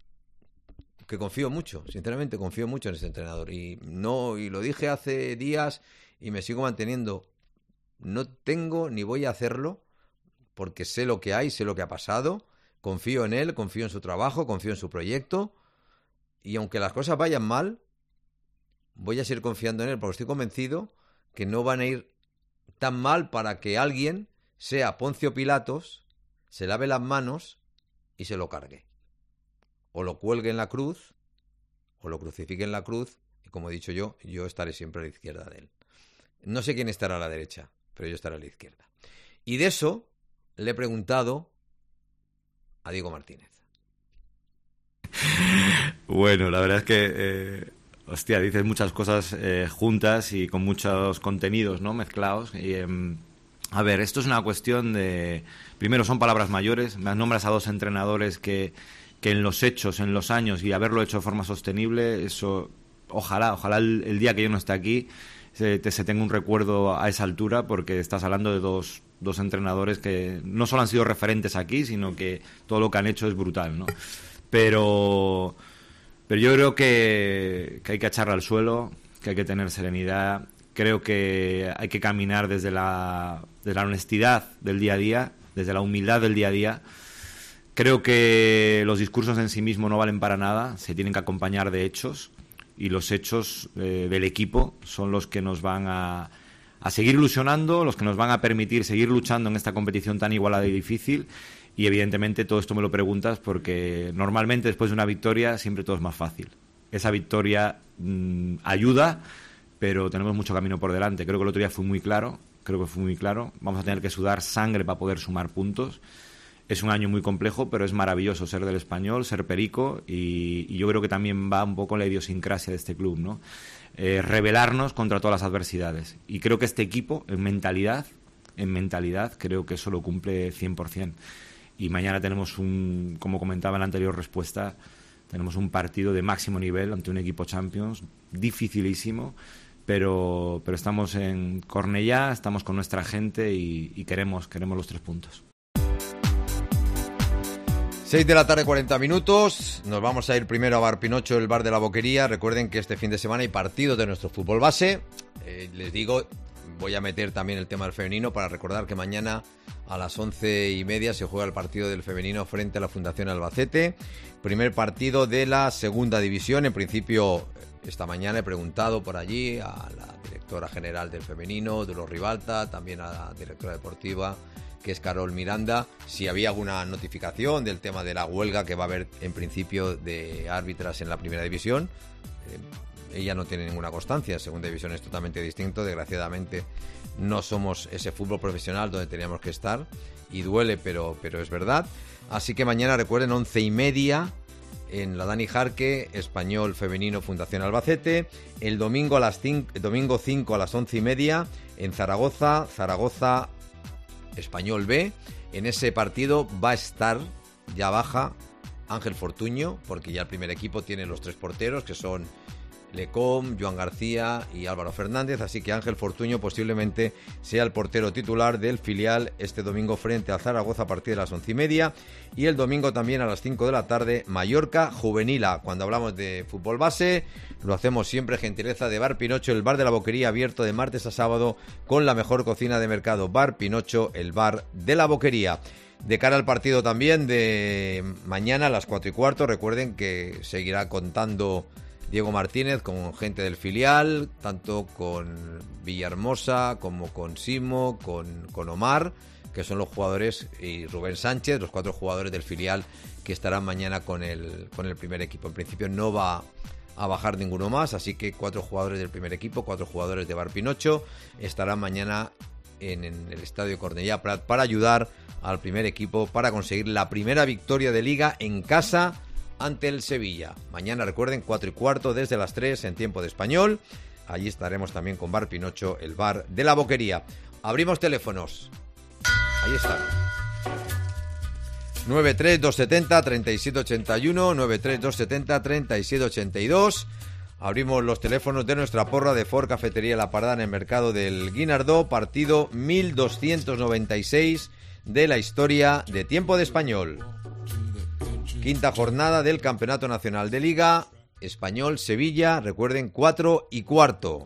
que confío mucho, sinceramente confío mucho en ese entrenador, y no, y lo dije hace días y me sigo manteniendo. No tengo ni voy a hacerlo porque sé lo que hay, sé lo que ha pasado, confío en él, confío en su trabajo, confío en su proyecto. Y aunque las cosas vayan mal, voy a seguir confiando en él, porque estoy convencido que no van a ir tan mal para que alguien sea Poncio Pilatos, se lave las manos y se lo cargue. O lo cuelgue en la cruz, o lo crucifique en la cruz, y como he dicho yo, yo estaré siempre a la izquierda de él. No sé quién estará a la derecha, pero yo estaré a la izquierda. Y de eso le he preguntado a Diego Martínez. Bueno, la verdad es que, eh, hostia, dices muchas cosas eh, juntas y con muchos contenidos, ¿no?, mezclados. Y, eh, a ver, esto es una cuestión de... Primero, son palabras mayores. Me nombras a dos entrenadores que, que en los hechos, en los años, y haberlo hecho de forma sostenible, eso... Ojalá, ojalá el, el día que yo no esté aquí se, te, se tenga un recuerdo a esa altura, porque estás hablando de dos, dos entrenadores que no solo han sido referentes aquí, sino que todo lo que han hecho es brutal, ¿no? Pero, pero yo creo que, que hay que echarle al suelo, que hay que tener serenidad. Creo que hay que caminar desde la, desde la honestidad del día a día, desde la humildad del día a día. Creo que los discursos en sí mismos no valen para nada, se tienen que acompañar de hechos, y los hechos eh, del equipo son los que nos van a, a seguir ilusionando, los que nos van a permitir seguir luchando en esta competición tan igualada y difícil. Y evidentemente todo esto me lo preguntas porque normalmente después de una victoria siempre todo es más fácil. Esa victoria mmm, ayuda, pero tenemos mucho camino por delante. Creo que el otro día fue muy claro creo que fue muy claro. Vamos a tener que sudar sangre para poder sumar puntos. Es un año muy complejo, pero es maravilloso ser del Español, ser perico, y, y yo creo que también va un poco la idiosincrasia de este club, ¿no? Eh, rebelarnos contra todas las adversidades. Y creo que este equipo, en mentalidad, en mentalidad, creo que eso lo cumple cien por ciento. Y mañana tenemos un, como comentaba en la anterior respuesta, tenemos un partido de máximo nivel ante un equipo Champions, dificilísimo, pero, pero estamos en Cornellá, estamos con nuestra gente y, y queremos, queremos los tres puntos. seis de la tarde, cuarenta minutos. Nos vamos a ir primero a Bar Pinocho, el bar de la Boquería. Recuerden que este fin de semana hay partido de nuestro fútbol base. Eh, les digo, voy a meter también el tema del femenino para recordar que mañana a las once y media se juega el partido del femenino frente a la Fundación Albacete. Primer partido de la segunda división. En principio, esta mañana he preguntado por allí a la directora general del femenino, de los Ribalta, también a la directora deportiva, que es Carol Miranda, si había alguna notificación del tema de la huelga que va a haber en principio de árbitras en la primera división. Eh, ella no tiene ninguna constancia, segunda división es totalmente distinto, desgraciadamente no somos ese fútbol profesional donde teníamos que estar y duele, pero, pero es verdad. Así que mañana recuerden, once y media en la Dani Jarque, Español Femenino Fundación Albacete. El domingo a las cinco, el domingo cinco a las once y media en Zaragoza, Zaragoza Español B. En ese partido va a estar, ya baja, Ángel Fortuño, porque ya el primer equipo tiene los tres porteros, que son Lecom, Joan García y Álvaro Fernández, así que Ángel Fortuño posiblemente sea el portero titular del filial este domingo frente a Zaragoza a partir de las once y media. Y el domingo también a las cinco de la tarde, Mallorca Juvenil A. Cuando hablamos de fútbol base, lo hacemos siempre gentileza de Bar Pinocho, el bar de la Boquería, abierto de martes a sábado con la mejor cocina de mercado. Bar Pinocho, el bar de la Boquería. De cara al partido también de mañana a las cuatro y cuarto, recuerden que seguirá contando Diego Martínez con gente del filial, tanto con Villahermosa como con Simo, con, con Omar, que son los jugadores, y Rubén Sánchez, los cuatro jugadores del filial que estarán mañana con el, con el primer equipo. En principio no va a bajar ninguno más, así que cuatro jugadores del primer equipo, cuatro jugadores de Bar Pinocho estarán mañana en, en el Estadio Cornellá Prat para ayudar al primer equipo para conseguir la primera victoria de Liga en casa ante el Sevilla. Mañana recuerden, cuatro y cuarto desde las tres en tiempo de español. Allí estaremos también con Bar Pinocho, el bar de la Boquería. Abrimos teléfonos. Ahí están. nueve tres dos siete cero tres siete ocho uno, nueve tres dos siete cero tres siete ocho dos. Abrimos los teléfonos de nuestra porra de Ford Cafetería La Parada en el mercado del Guinardó, partido mil doscientos noventa y seis de la historia de tiempo de español. Quinta jornada del Campeonato Nacional de Liga, Español-Sevilla, recuerden, cuatro y cuarto.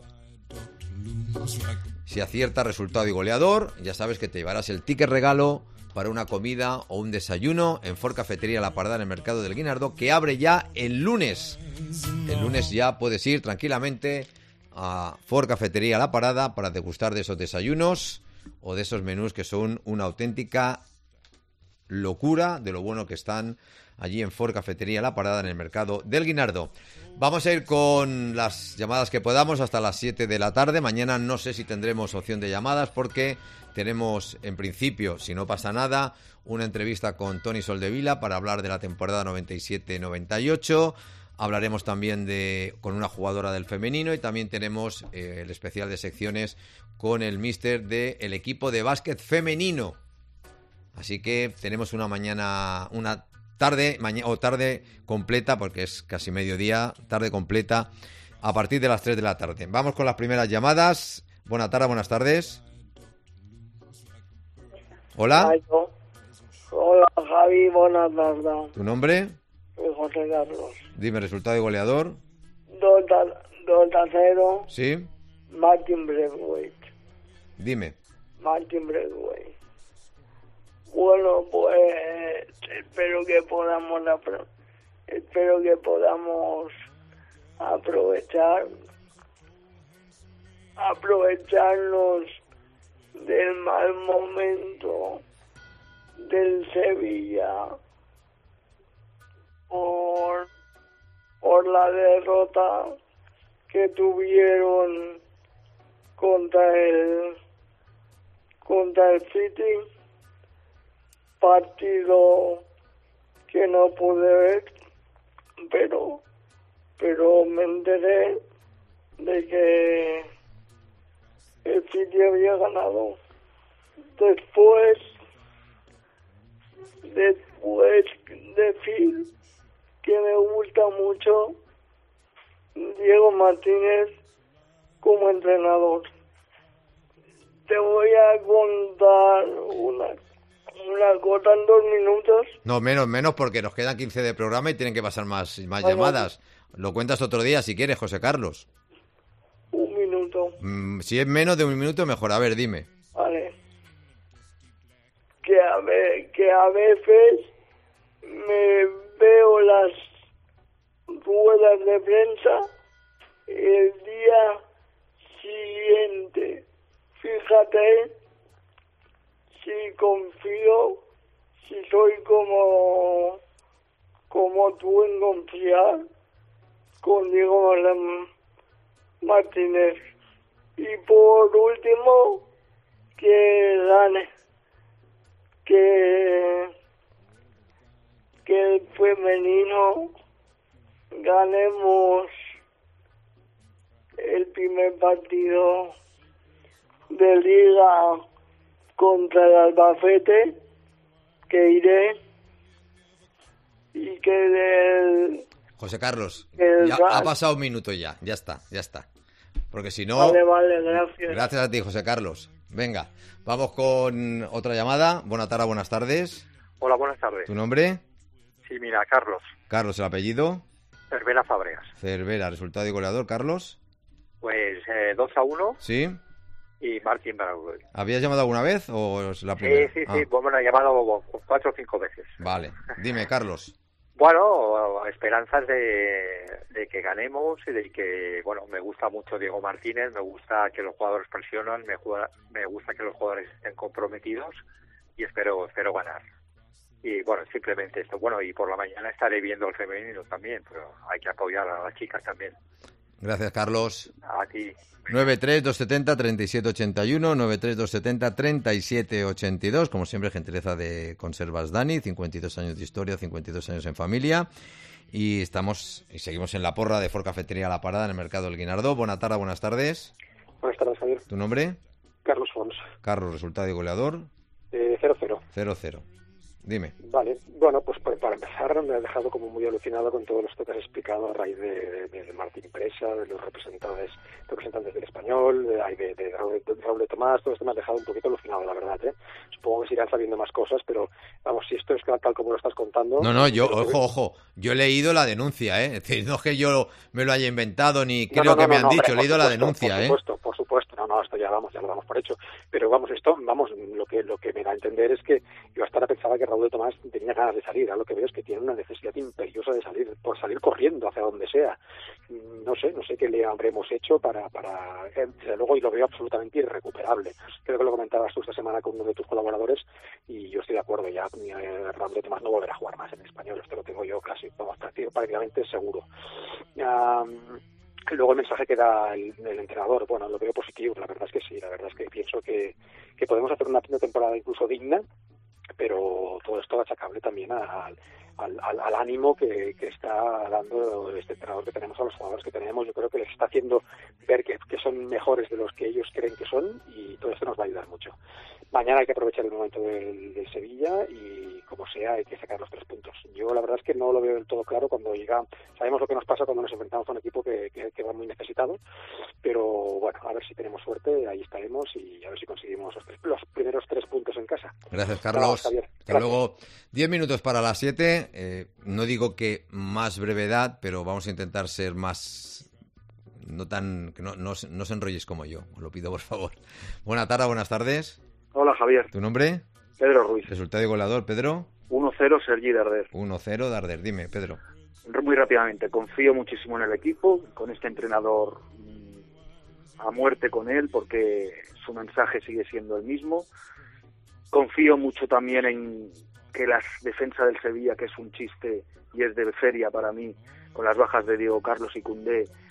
Si acierta resultado y goleador, ya sabes que te llevarás el ticket regalo para una comida o un desayuno en Ford Cafetería La Parada en el mercado del Guinardó, que abre ya el lunes. El lunes ya puedes ir tranquilamente a Ford Cafetería La Parada para degustar de esos desayunos o de esos menús que son una auténtica locura de lo bueno que están allí en Ford Cafetería La Parada en el mercado del Guinardó. Vamos a ir con las llamadas que podamos hasta las siete de la tarde. Mañana no sé si tendremos opción de llamadas porque tenemos, en principio, si no pasa nada, una entrevista con Toni Soldevila para hablar de la temporada noventa y siete noventa y ocho. Hablaremos también de con una jugadora del femenino y también tenemos eh, el especial de secciones con el míster del equipo de básquet femenino. Así que tenemos una mañana, una tarde, mañana o tarde completa, porque es casi mediodía, tarde completa, a partir de las tres de la tarde. Vamos con las primeras llamadas. Buenas tardes, buenas tardes. Hola. Hola, Javi, buenas tardes. ¿Tu nombre? Soy José Carlos. Dime, resultado y goleador. dos a cero. Sí. Martin Braithwaite. Dime. Martin Braithwaite. Bueno, pues espero que podamos espero que podamos aprovechar aprovecharnos del mal momento del Sevilla por por la derrota que tuvieron contra el contra el City, partido que no pude ver, pero, pero me enteré de que el City había ganado. Después, después decir que me gusta mucho Diego Martínez como entrenador. Te voy a contar una, una cosa en dos minutos. No, menos, menos porque nos quedan quince de programa y tienen que pasar más, más Bueno. llamadas. Lo cuentas otro día si quieres, José Carlos. Un minuto, Mm, si es menos de un minuto, mejor. A ver, dime. ¿vale? Que a, ve- que a veces me veo las ruedas de prensa el día siguiente. Fíjate si confío, si soy como, como tú en confiar con Diego Mar- Martínez. Y por último, que gane, que, que el femenino ganemos el primer partido de liga contra el Albacete, que iré, y que del... José Carlos, El ya Ras- ha pasado un minuto ya. Ya está, ya está. Porque si no... Vale, vale, gracias. Gracias a ti, José Carlos. Venga, vamos con otra llamada. Buenas tardes, buenas tardes. Hola, buenas tardes. ¿Tu nombre? Sí, mira, Carlos, Carlos, el apellido. Cervera Fábregas. Cervera, resultado y goleador, Carlos. Pues eh, dos a uno ¿Sí? y Martín Braudel. ¿Habías llamado alguna vez o es la Sí, primera? sí, Ah, sí, pues bueno, he llamado cuatro o cinco veces. Vale, dime, Carlos. Bueno, esperanzas de, de que ganemos y de que, bueno, me gusta mucho Diego Martínez, me gusta que los jugadores presionan, me, juega- me gusta que los jugadores estén comprometidos y espero espero ganar. Y bueno, simplemente esto. Bueno, y por la mañana estaré viendo el femenino también, pero hay que apoyar a las chicas también. Gracias, Carlos. A ti. nueve tres dos setenta treinta y siete ochenta y uno, nueve tres dos setenta treinta y siete ochenta y dos. Como siempre, gentileza de Conservas Dani, cincuenta y dos años de historia, cincuenta y dos años en familia. Y estamos y seguimos en la porra de Ford Cafetería La Parada en el Mercado del Guinardó. Buenas tardes, buenas tardes. Buenas tardes, Javier. ¿Tu nombre? Carlos Fons. Carlos, resultado y goleador. Eh, cero cero. cero cero. Dime. Vale, bueno, pues para, para empezar me ha dejado como muy alucinado con todo esto que has explicado a raíz de, de, de Martín Presa, de los representantes representantes del español, de, de, de, Raúl, de Raúl de Tomás. Todo esto me ha dejado un poquito alucinado, la verdad, ¿eh? Supongo que se irán sabiendo más cosas, pero vamos, si esto es tal como lo estás contando... No, no, yo, creo que- ojo, ojo, yo he leído la denuncia, ¿eh? Es decir, no es que yo me lo haya inventado ni No, creo no, no, que me no, han no, dicho, hombre, he por leído la supuesto, denuncia, por ¿eh? supuesto, por supuesto, no, no, esto ya vamos, ya lo damos por hecho, pero vamos, esto, vamos, lo que lo que me da a entender es que yo hasta ahora pensaba que Raúl de Tomás tenía ganas de salir, ahora lo que veo es que tiene una necesidad imperiosa de salir, por salir corriendo hacia donde sea, no sé, no sé qué le habremos hecho para, para, eh, desde luego, y lo veo absolutamente irrecuperable, creo que lo comentabas tú esta semana con uno de tus colaboradores, y yo estoy de acuerdo, ya eh, Raúl de Tomás no volverá a jugar más en español, esto lo tengo yo casi, vamos, prácticamente seguro. Um, Luego el mensaje que da el, el entrenador, bueno, lo veo positivo, la verdad es que sí, la verdad es que pienso que, que podemos hacer una temporada incluso digna, pero todo esto achacable también al, al, al, al ánimo que, que está dando este entrenador que tenemos, a los jugadores que tenemos. Yo creo que les está haciendo ver que, que son mejores de los que ellos creen que son, y todo esto nos va a ayudar mucho. Mañana hay que aprovechar el momento del, del Sevilla y, como sea, hay que sacar los tres puntos. Yo la verdad es que no lo veo del todo claro cuando llega. Sabemos lo que nos pasa cuando nos enfrentamos a un equipo que, que, que va muy necesitado, pero bueno, a ver si tenemos suerte, ahí estaremos y a ver si conseguimos los, tres, los primeros tres puntos en casa. Gracias, Carlos. Vamos, Javier. Hasta Gracias. luego. Diez minutos para las siete. Eh, no digo que más brevedad, pero vamos a intentar ser más... No tan... que no, no, os- no os enrolléis como yo, os lo pido por favor. Buenas tardes, buenas tardes. Hola, Javier. ¿Tu nombre? Pedro Ruiz. Resultado y goleador, Pedro. uno cero, Sergi Darder. uno cero, Darder. Dime, Pedro. Muy rápidamente, confío muchísimo en el equipo, con este entrenador mm, a muerte con él, porque su mensaje sigue siendo el mismo. Confío mucho también en que la defensa del Sevilla, que es un chiste y es de feria para mí, con las bajas de Diego Carlos y Koundé,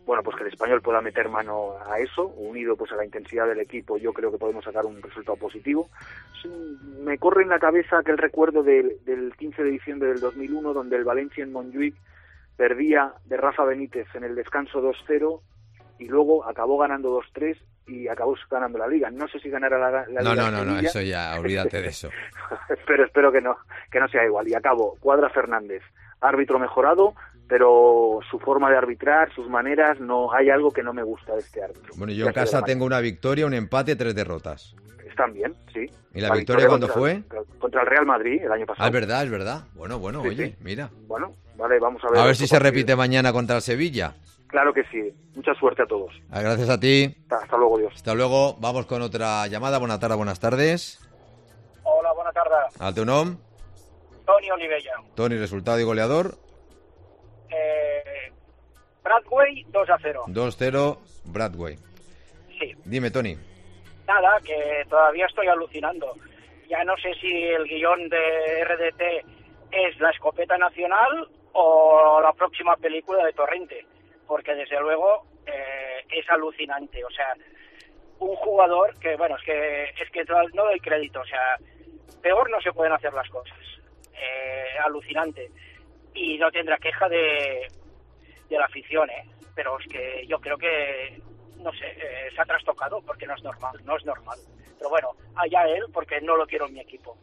bueno, pues que el Español pueda meter mano a eso, unido pues a la intensidad del equipo, yo creo que podemos sacar un resultado positivo. Me corre en la cabeza aquel recuerdo del, del quince de diciembre del dos mil uno, donde el Valencia en Montjuic perdía de Rafa Benítez en el descanso dos cero y luego acabó ganando dos tres y acabó ganando la Liga. No sé si ganará la, la no, Liga. No, no, no, eso ya, olvídate de eso. Pero espero que no, que no sea igual. Y acabo, Cuadra Fernández, árbitro mejorado, pero su forma de arbitrar, sus maneras, no hay algo que no me gusta de este árbitro. Bueno, yo en casa tengo una victoria, un empate, tres derrotas. Están bien, sí. ¿Y la, la victoria, victoria cuándo fue? Contra el Real Madrid, el año pasado. Ah, es verdad, es verdad. Bueno, bueno, sí, oye, sí. mira. Bueno, vale, vamos a ver. A ver si se repite mañana contra el Sevilla. Claro que sí. Mucha suerte a todos. Gracias a ti. Hasta luego, Dios. Hasta luego. Vamos con otra llamada. Buenas tardes, buenas tardes. Hola, buenas tardes. ¿Al teu nom? Toni Olivella. Toni, resultado y goleador. Eh, Bradway dos a cero. dos cero, Bradway. Sí. Dime, Toni. Nada, que todavía estoy alucinando. Ya no sé si el guión de R D T es La Escopeta Nacional o la próxima película de Torrente, porque desde luego eh, es alucinante. O sea, un jugador que, bueno, es que es que no doy crédito, o sea, peor no se pueden hacer las cosas. Eh, alucinante. Y no tendrá queja de, de la afición, ¿eh? Pero es que yo creo que, no sé, eh, se ha trastocado porque no es normal, no es normal. Pero bueno, allá él, porque no lo quiero en mi equipo.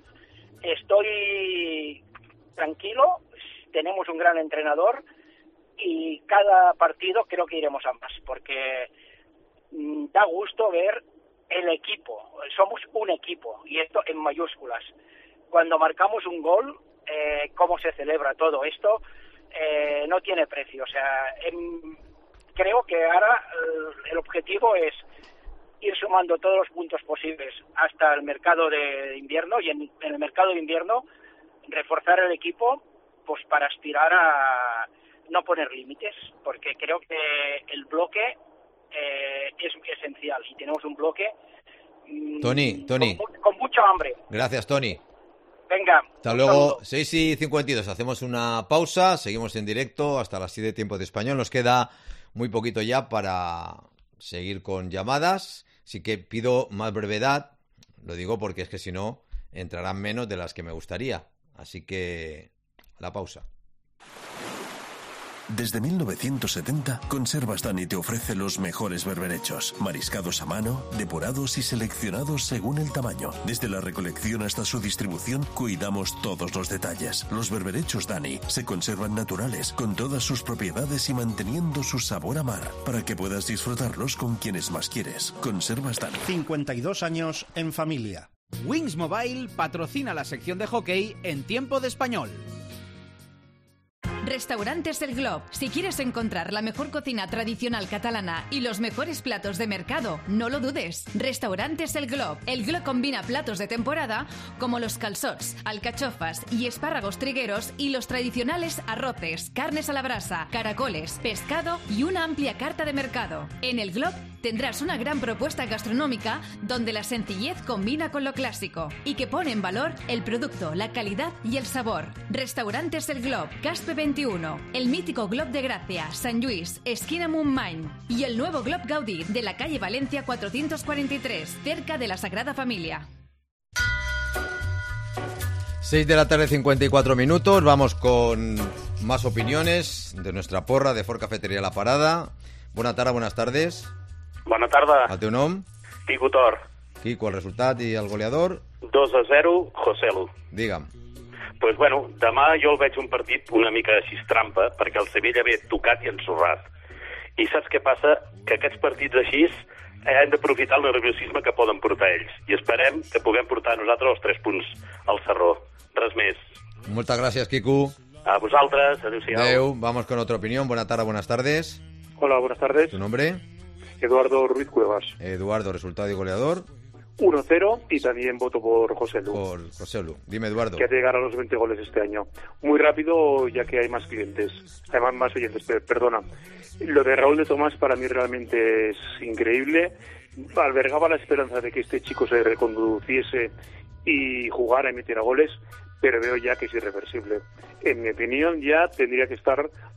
Estoy tranquilo, tenemos un gran entrenador y cada partido creo que iremos a más, porque mmm, da gusto ver el equipo. Somos un equipo, y esto en mayúsculas. Cuando marcamos un gol, eh, cómo se celebra todo esto, eh, no tiene precio. O sea, en, creo que ahora el, el objetivo es ir sumando todos los puntos posibles hasta el mercado de invierno, y en, en el mercado de invierno reforzar el equipo pues para aspirar a no poner límites, porque creo que el bloque eh, es esencial y tenemos un bloque mmm, Toni, Toni. Con, con mucha hambre. Gracias, Toni. Venga. Hasta luego. seis y cincuenta y dos. Hacemos una pausa. Seguimos en directo hasta las siete, tiempo de español. Nos queda muy poquito ya para seguir con llamadas. Así que pido más brevedad. Lo digo porque es que si no, entrarán menos de las que me gustaría. Así que la pausa. Desde mil novecientos setenta, Conservas Dani te ofrece los mejores berberechos, mariscados a mano, depurados y seleccionados según el tamaño. Desde la recolección hasta su distribución, cuidamos todos los detalles. Los berberechos Dani se conservan naturales, con todas sus propiedades y manteniendo su sabor a mar, para que puedas disfrutarlos con quienes más quieres. Conservas Dani. cincuenta y dos años en familia. Wings Mobile patrocina la sección de hockey en tiempo de español. Restaurantes El Glob. Si quieres encontrar la mejor cocina tradicional catalana y los mejores platos de mercado, no lo dudes. Restaurantes El Glob. El Glob combina platos de temporada como los calçots, alcachofas y espárragos trigueros, y los tradicionales arroces, carnes a la brasa, caracoles, pescado y una amplia carta de mercado. En El Glob tendrás una gran propuesta gastronómica donde la sencillez combina con lo clásico y que pone en valor el producto, la calidad y el sabor. Restaurantes El Glob, Caspe veintiuno, el mítico Glob de Gracia, San Luis, esquina Montmany, y el nuevo Glob Gaudí de la calle Valencia cuatrocientos cuarenta y tres, cerca de la Sagrada Familia. seis de la tarde, cincuenta y cuatro minutos. Vamos con más opiniones de nuestra porra de Ford Cafetería La Parada. Buenas tardes, buenas tardes. Bona tarda. El teu nom? Quico Tor. Quico, el resultat i el goleador? dos a zero, Joselu. Digue'm. Pues bueno, demà jo el veig un partit una mica així trampa, perquè el Sevilla ve tocat i ensorrat. I saps què passa? Que aquests partits així hem d'aprofitar el nerviosisme que poden portar ells. I esperem que puguem portar nosaltres els tres punts al Sarró. Res més. Moltes gràcies, Quico. A vosaltres, adéu-siau. Adéu, vamos con otra opinión. Buenas tardes, buenas tardes. Hola, buenas tardes. ¿Tu nombre? Eduardo Ruiz Cuevas. Eduardo, resultado y goleador. uno cero, y también voto por José Lu. Por José Lu. Dime, Eduardo. Que ha de llegar a los veinte goles este año. Muy rápido, ya que hay más clientes, hay más, más oyentes, perdona. Lo de Raúl de Tomás para mí realmente es increíble. Albergaba la esperanza de que este chico se reconduciese y jugara y metiera goles, pero veo ya que es irreversible. En mi opinión, ya tendría que estar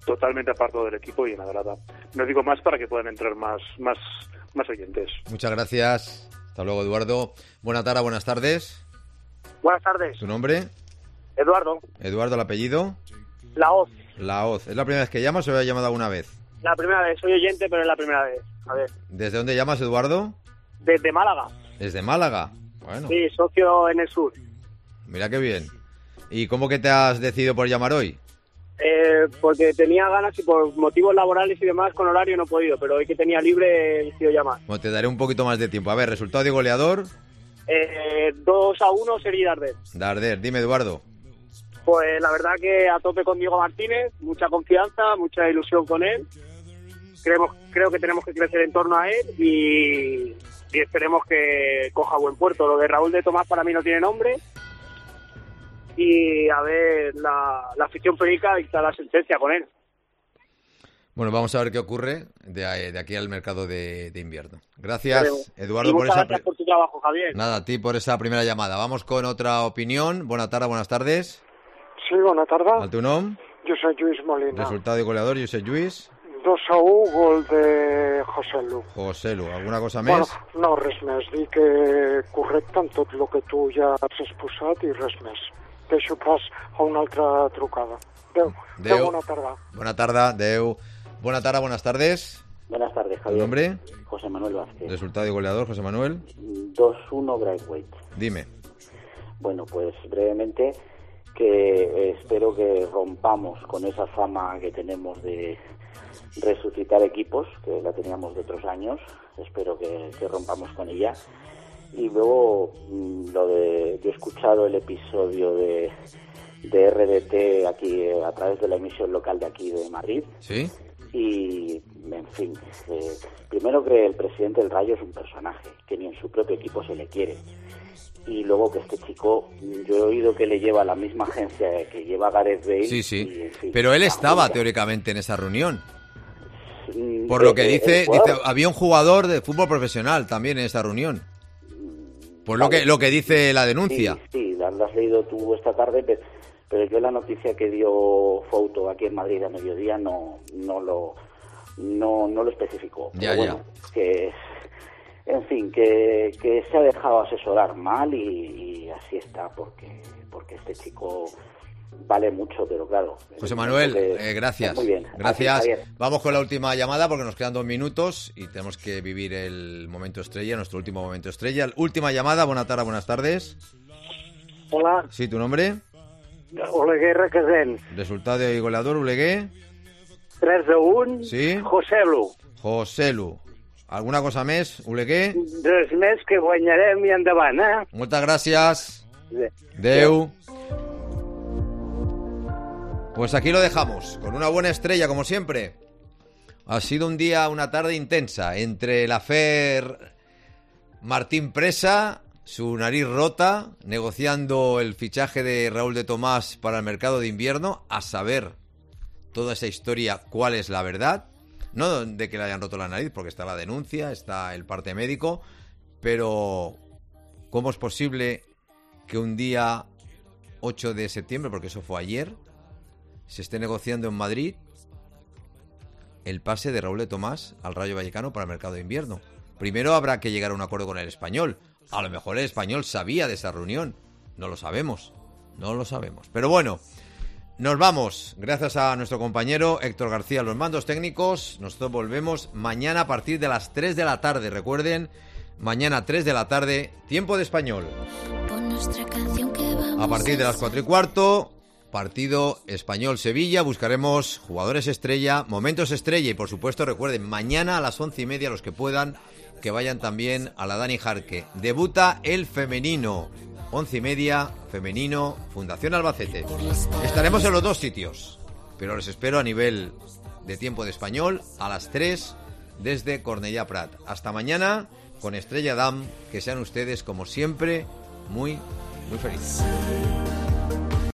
totalmente apartado del equipo y en agrada. No digo más para que puedan entrar más, más, más oyentes. Muchas gracias. Hasta luego, Eduardo. Buena tarde, buenas tardes. Buenas tardes. ¿Tu nombre? Eduardo. Eduardo, ¿el apellido? Laoz. Laoz. ¿Es la primera vez que llamas o había llamado alguna vez? La primera vez. Soy oyente, pero es la primera vez. A ver. ¿Desde dónde llamas, Eduardo? Desde Málaga. Desde Málaga. Bueno. Sí, socio en el sur. Mira qué bien. ¿Y cómo que te has decidido por llamar hoy? Eh, porque tenía ganas y por motivos laborales y demás con horario no he podido, pero hoy que tenía libre he decidido llamar. Bueno, te daré un poquito más de tiempo. A ver, resultado de goleador. Eh, dos a uno sería Darder. Darder, dime, Eduardo. Pues la verdad que a tope con Diego Martínez, mucha confianza, mucha ilusión con él. Creemos, creo que tenemos que crecer en torno a él y, y esperemos que coja buen puerto. Lo de Raúl de Tomás para mí no tiene nombre. Y a ver, la, la afición perica dicta la sentencia con él. Bueno, vamos a ver qué ocurre de, de aquí al mercado de, de invierno. Gracias, Pero, Eduardo, y por muchas esa... gracias por tu trabajo, Javier. Nada, a ti por esa primera llamada. Vamos con otra opinión. Buena tarde, buenas tardes. Sí, bona tarda. El teu nom? Josep Lluís Molina. Resultado de goleador, Josep Lluís. dos a u, gol de José Lu. José Lu, alguna cosa Bueno, més? no, res més. Dir que correcte en tot el que tu ja has exposat i res més. Deixo pas a una altra trucada. Adéu. Adéu. Adéu, bona tarda. Buena tarde, Deu. Buena tarde, buenas tardes. Buenas tardes, ¿Tu Javier. nombre? José Manuel Vázquez. Resultado de goleador, José Manuel. dos uno Braithwaite. Dime. Bueno, pues brevemente que eh, espero que rompamos con esa fama que tenemos de resucitar equipos, que la teníamos de otros años. Espero que, que rompamos con ella. Y luego mmm, lo de... Yo he escuchado el episodio de, de R D T aquí eh, a través de la emisión local de aquí de Madrid. ¿Sí? Y, en fin, eh, primero que el presidente del Rayo es un personaje, que ni en su propio equipo se le quiere. Y luego que este chico, yo he oído que le lleva la misma agencia que lleva Gareth Bale. Sí, sí. Y, en fin, Pero él estaba la- teóricamente en esa reunión. Mm, Por lo eh, que eh, dice, el jugador- dice, había un jugador de fútbol profesional también en esa reunión. Por lo Vale. que lo que dice la denuncia. Sí, sí, la la has leído tú esta tarde, pe- pero yo la noticia que dio Fouto aquí en Madrid a mediodía no no lo no no lo especificó. Ya, Pero bueno, que en fin, que, que se ha dejado asesorar mal y, y así está, porque porque este chico vale mucho, pero claro. José Manuel, que- eh, gracias. Muy bien. Gracias. Así, Javier. Vamos con la última llamada porque nos quedan dos minutos y tenemos que vivir el momento estrella, nuestro último momento estrella. Última llamada, buena tarde, buenas tardes. Hola, Sí, ¿tu nombre? Oleguer Requesens. Resultado y goleador, Ulegué. tres a un, Sí. José Lu. José Lu. ¿Alguna cosa més, Ulegué? Res més que guanyarem i endavant, eh? Muchas gracias. Sí. Deu. Pues aquí lo dejamos, con una buena estrella, como siempre. Ha sido un día, una tarde intensa, entre la Fer Martín Presa, su nariz rota, negociando el fichaje de Raúl de Tomás para el mercado de invierno, a saber toda esa historia, cuál es la verdad. No de que le hayan roto la nariz, porque está la denuncia, está el parte médico, pero ¿cómo es posible que un día ocho de septiembre, porque eso fue ayer, se esté negociando en Madrid el pase de Raúl de Tomás al Rayo Vallecano para el mercado de invierno? Primero habrá que llegar a un acuerdo con el Español. A lo mejor el Español sabía de esa reunión. No lo sabemos. No lo sabemos. Pero bueno, nos vamos. Gracias a nuestro compañero Héctor García, los mandos técnicos. Nosotros volvemos mañana a partir de las tres de la tarde. Recuerden, mañana tres de la tarde, tiempo de Español. A partir de las cuatro y cuarto, partido Español-Sevilla. Buscaremos jugadores estrella, momentos estrella y, por supuesto, recuerden, mañana a las once y media, los que puedan, que vayan también a la Dani Jarque. Debuta el femenino. Once y media, femenino, Fundación Albacete. Estaremos en los dos sitios, pero les espero a nivel de tiempo de Español a las tres desde Cornellà Prat. Hasta mañana con Estrella Damm. Que sean ustedes, como siempre, muy, muy felices.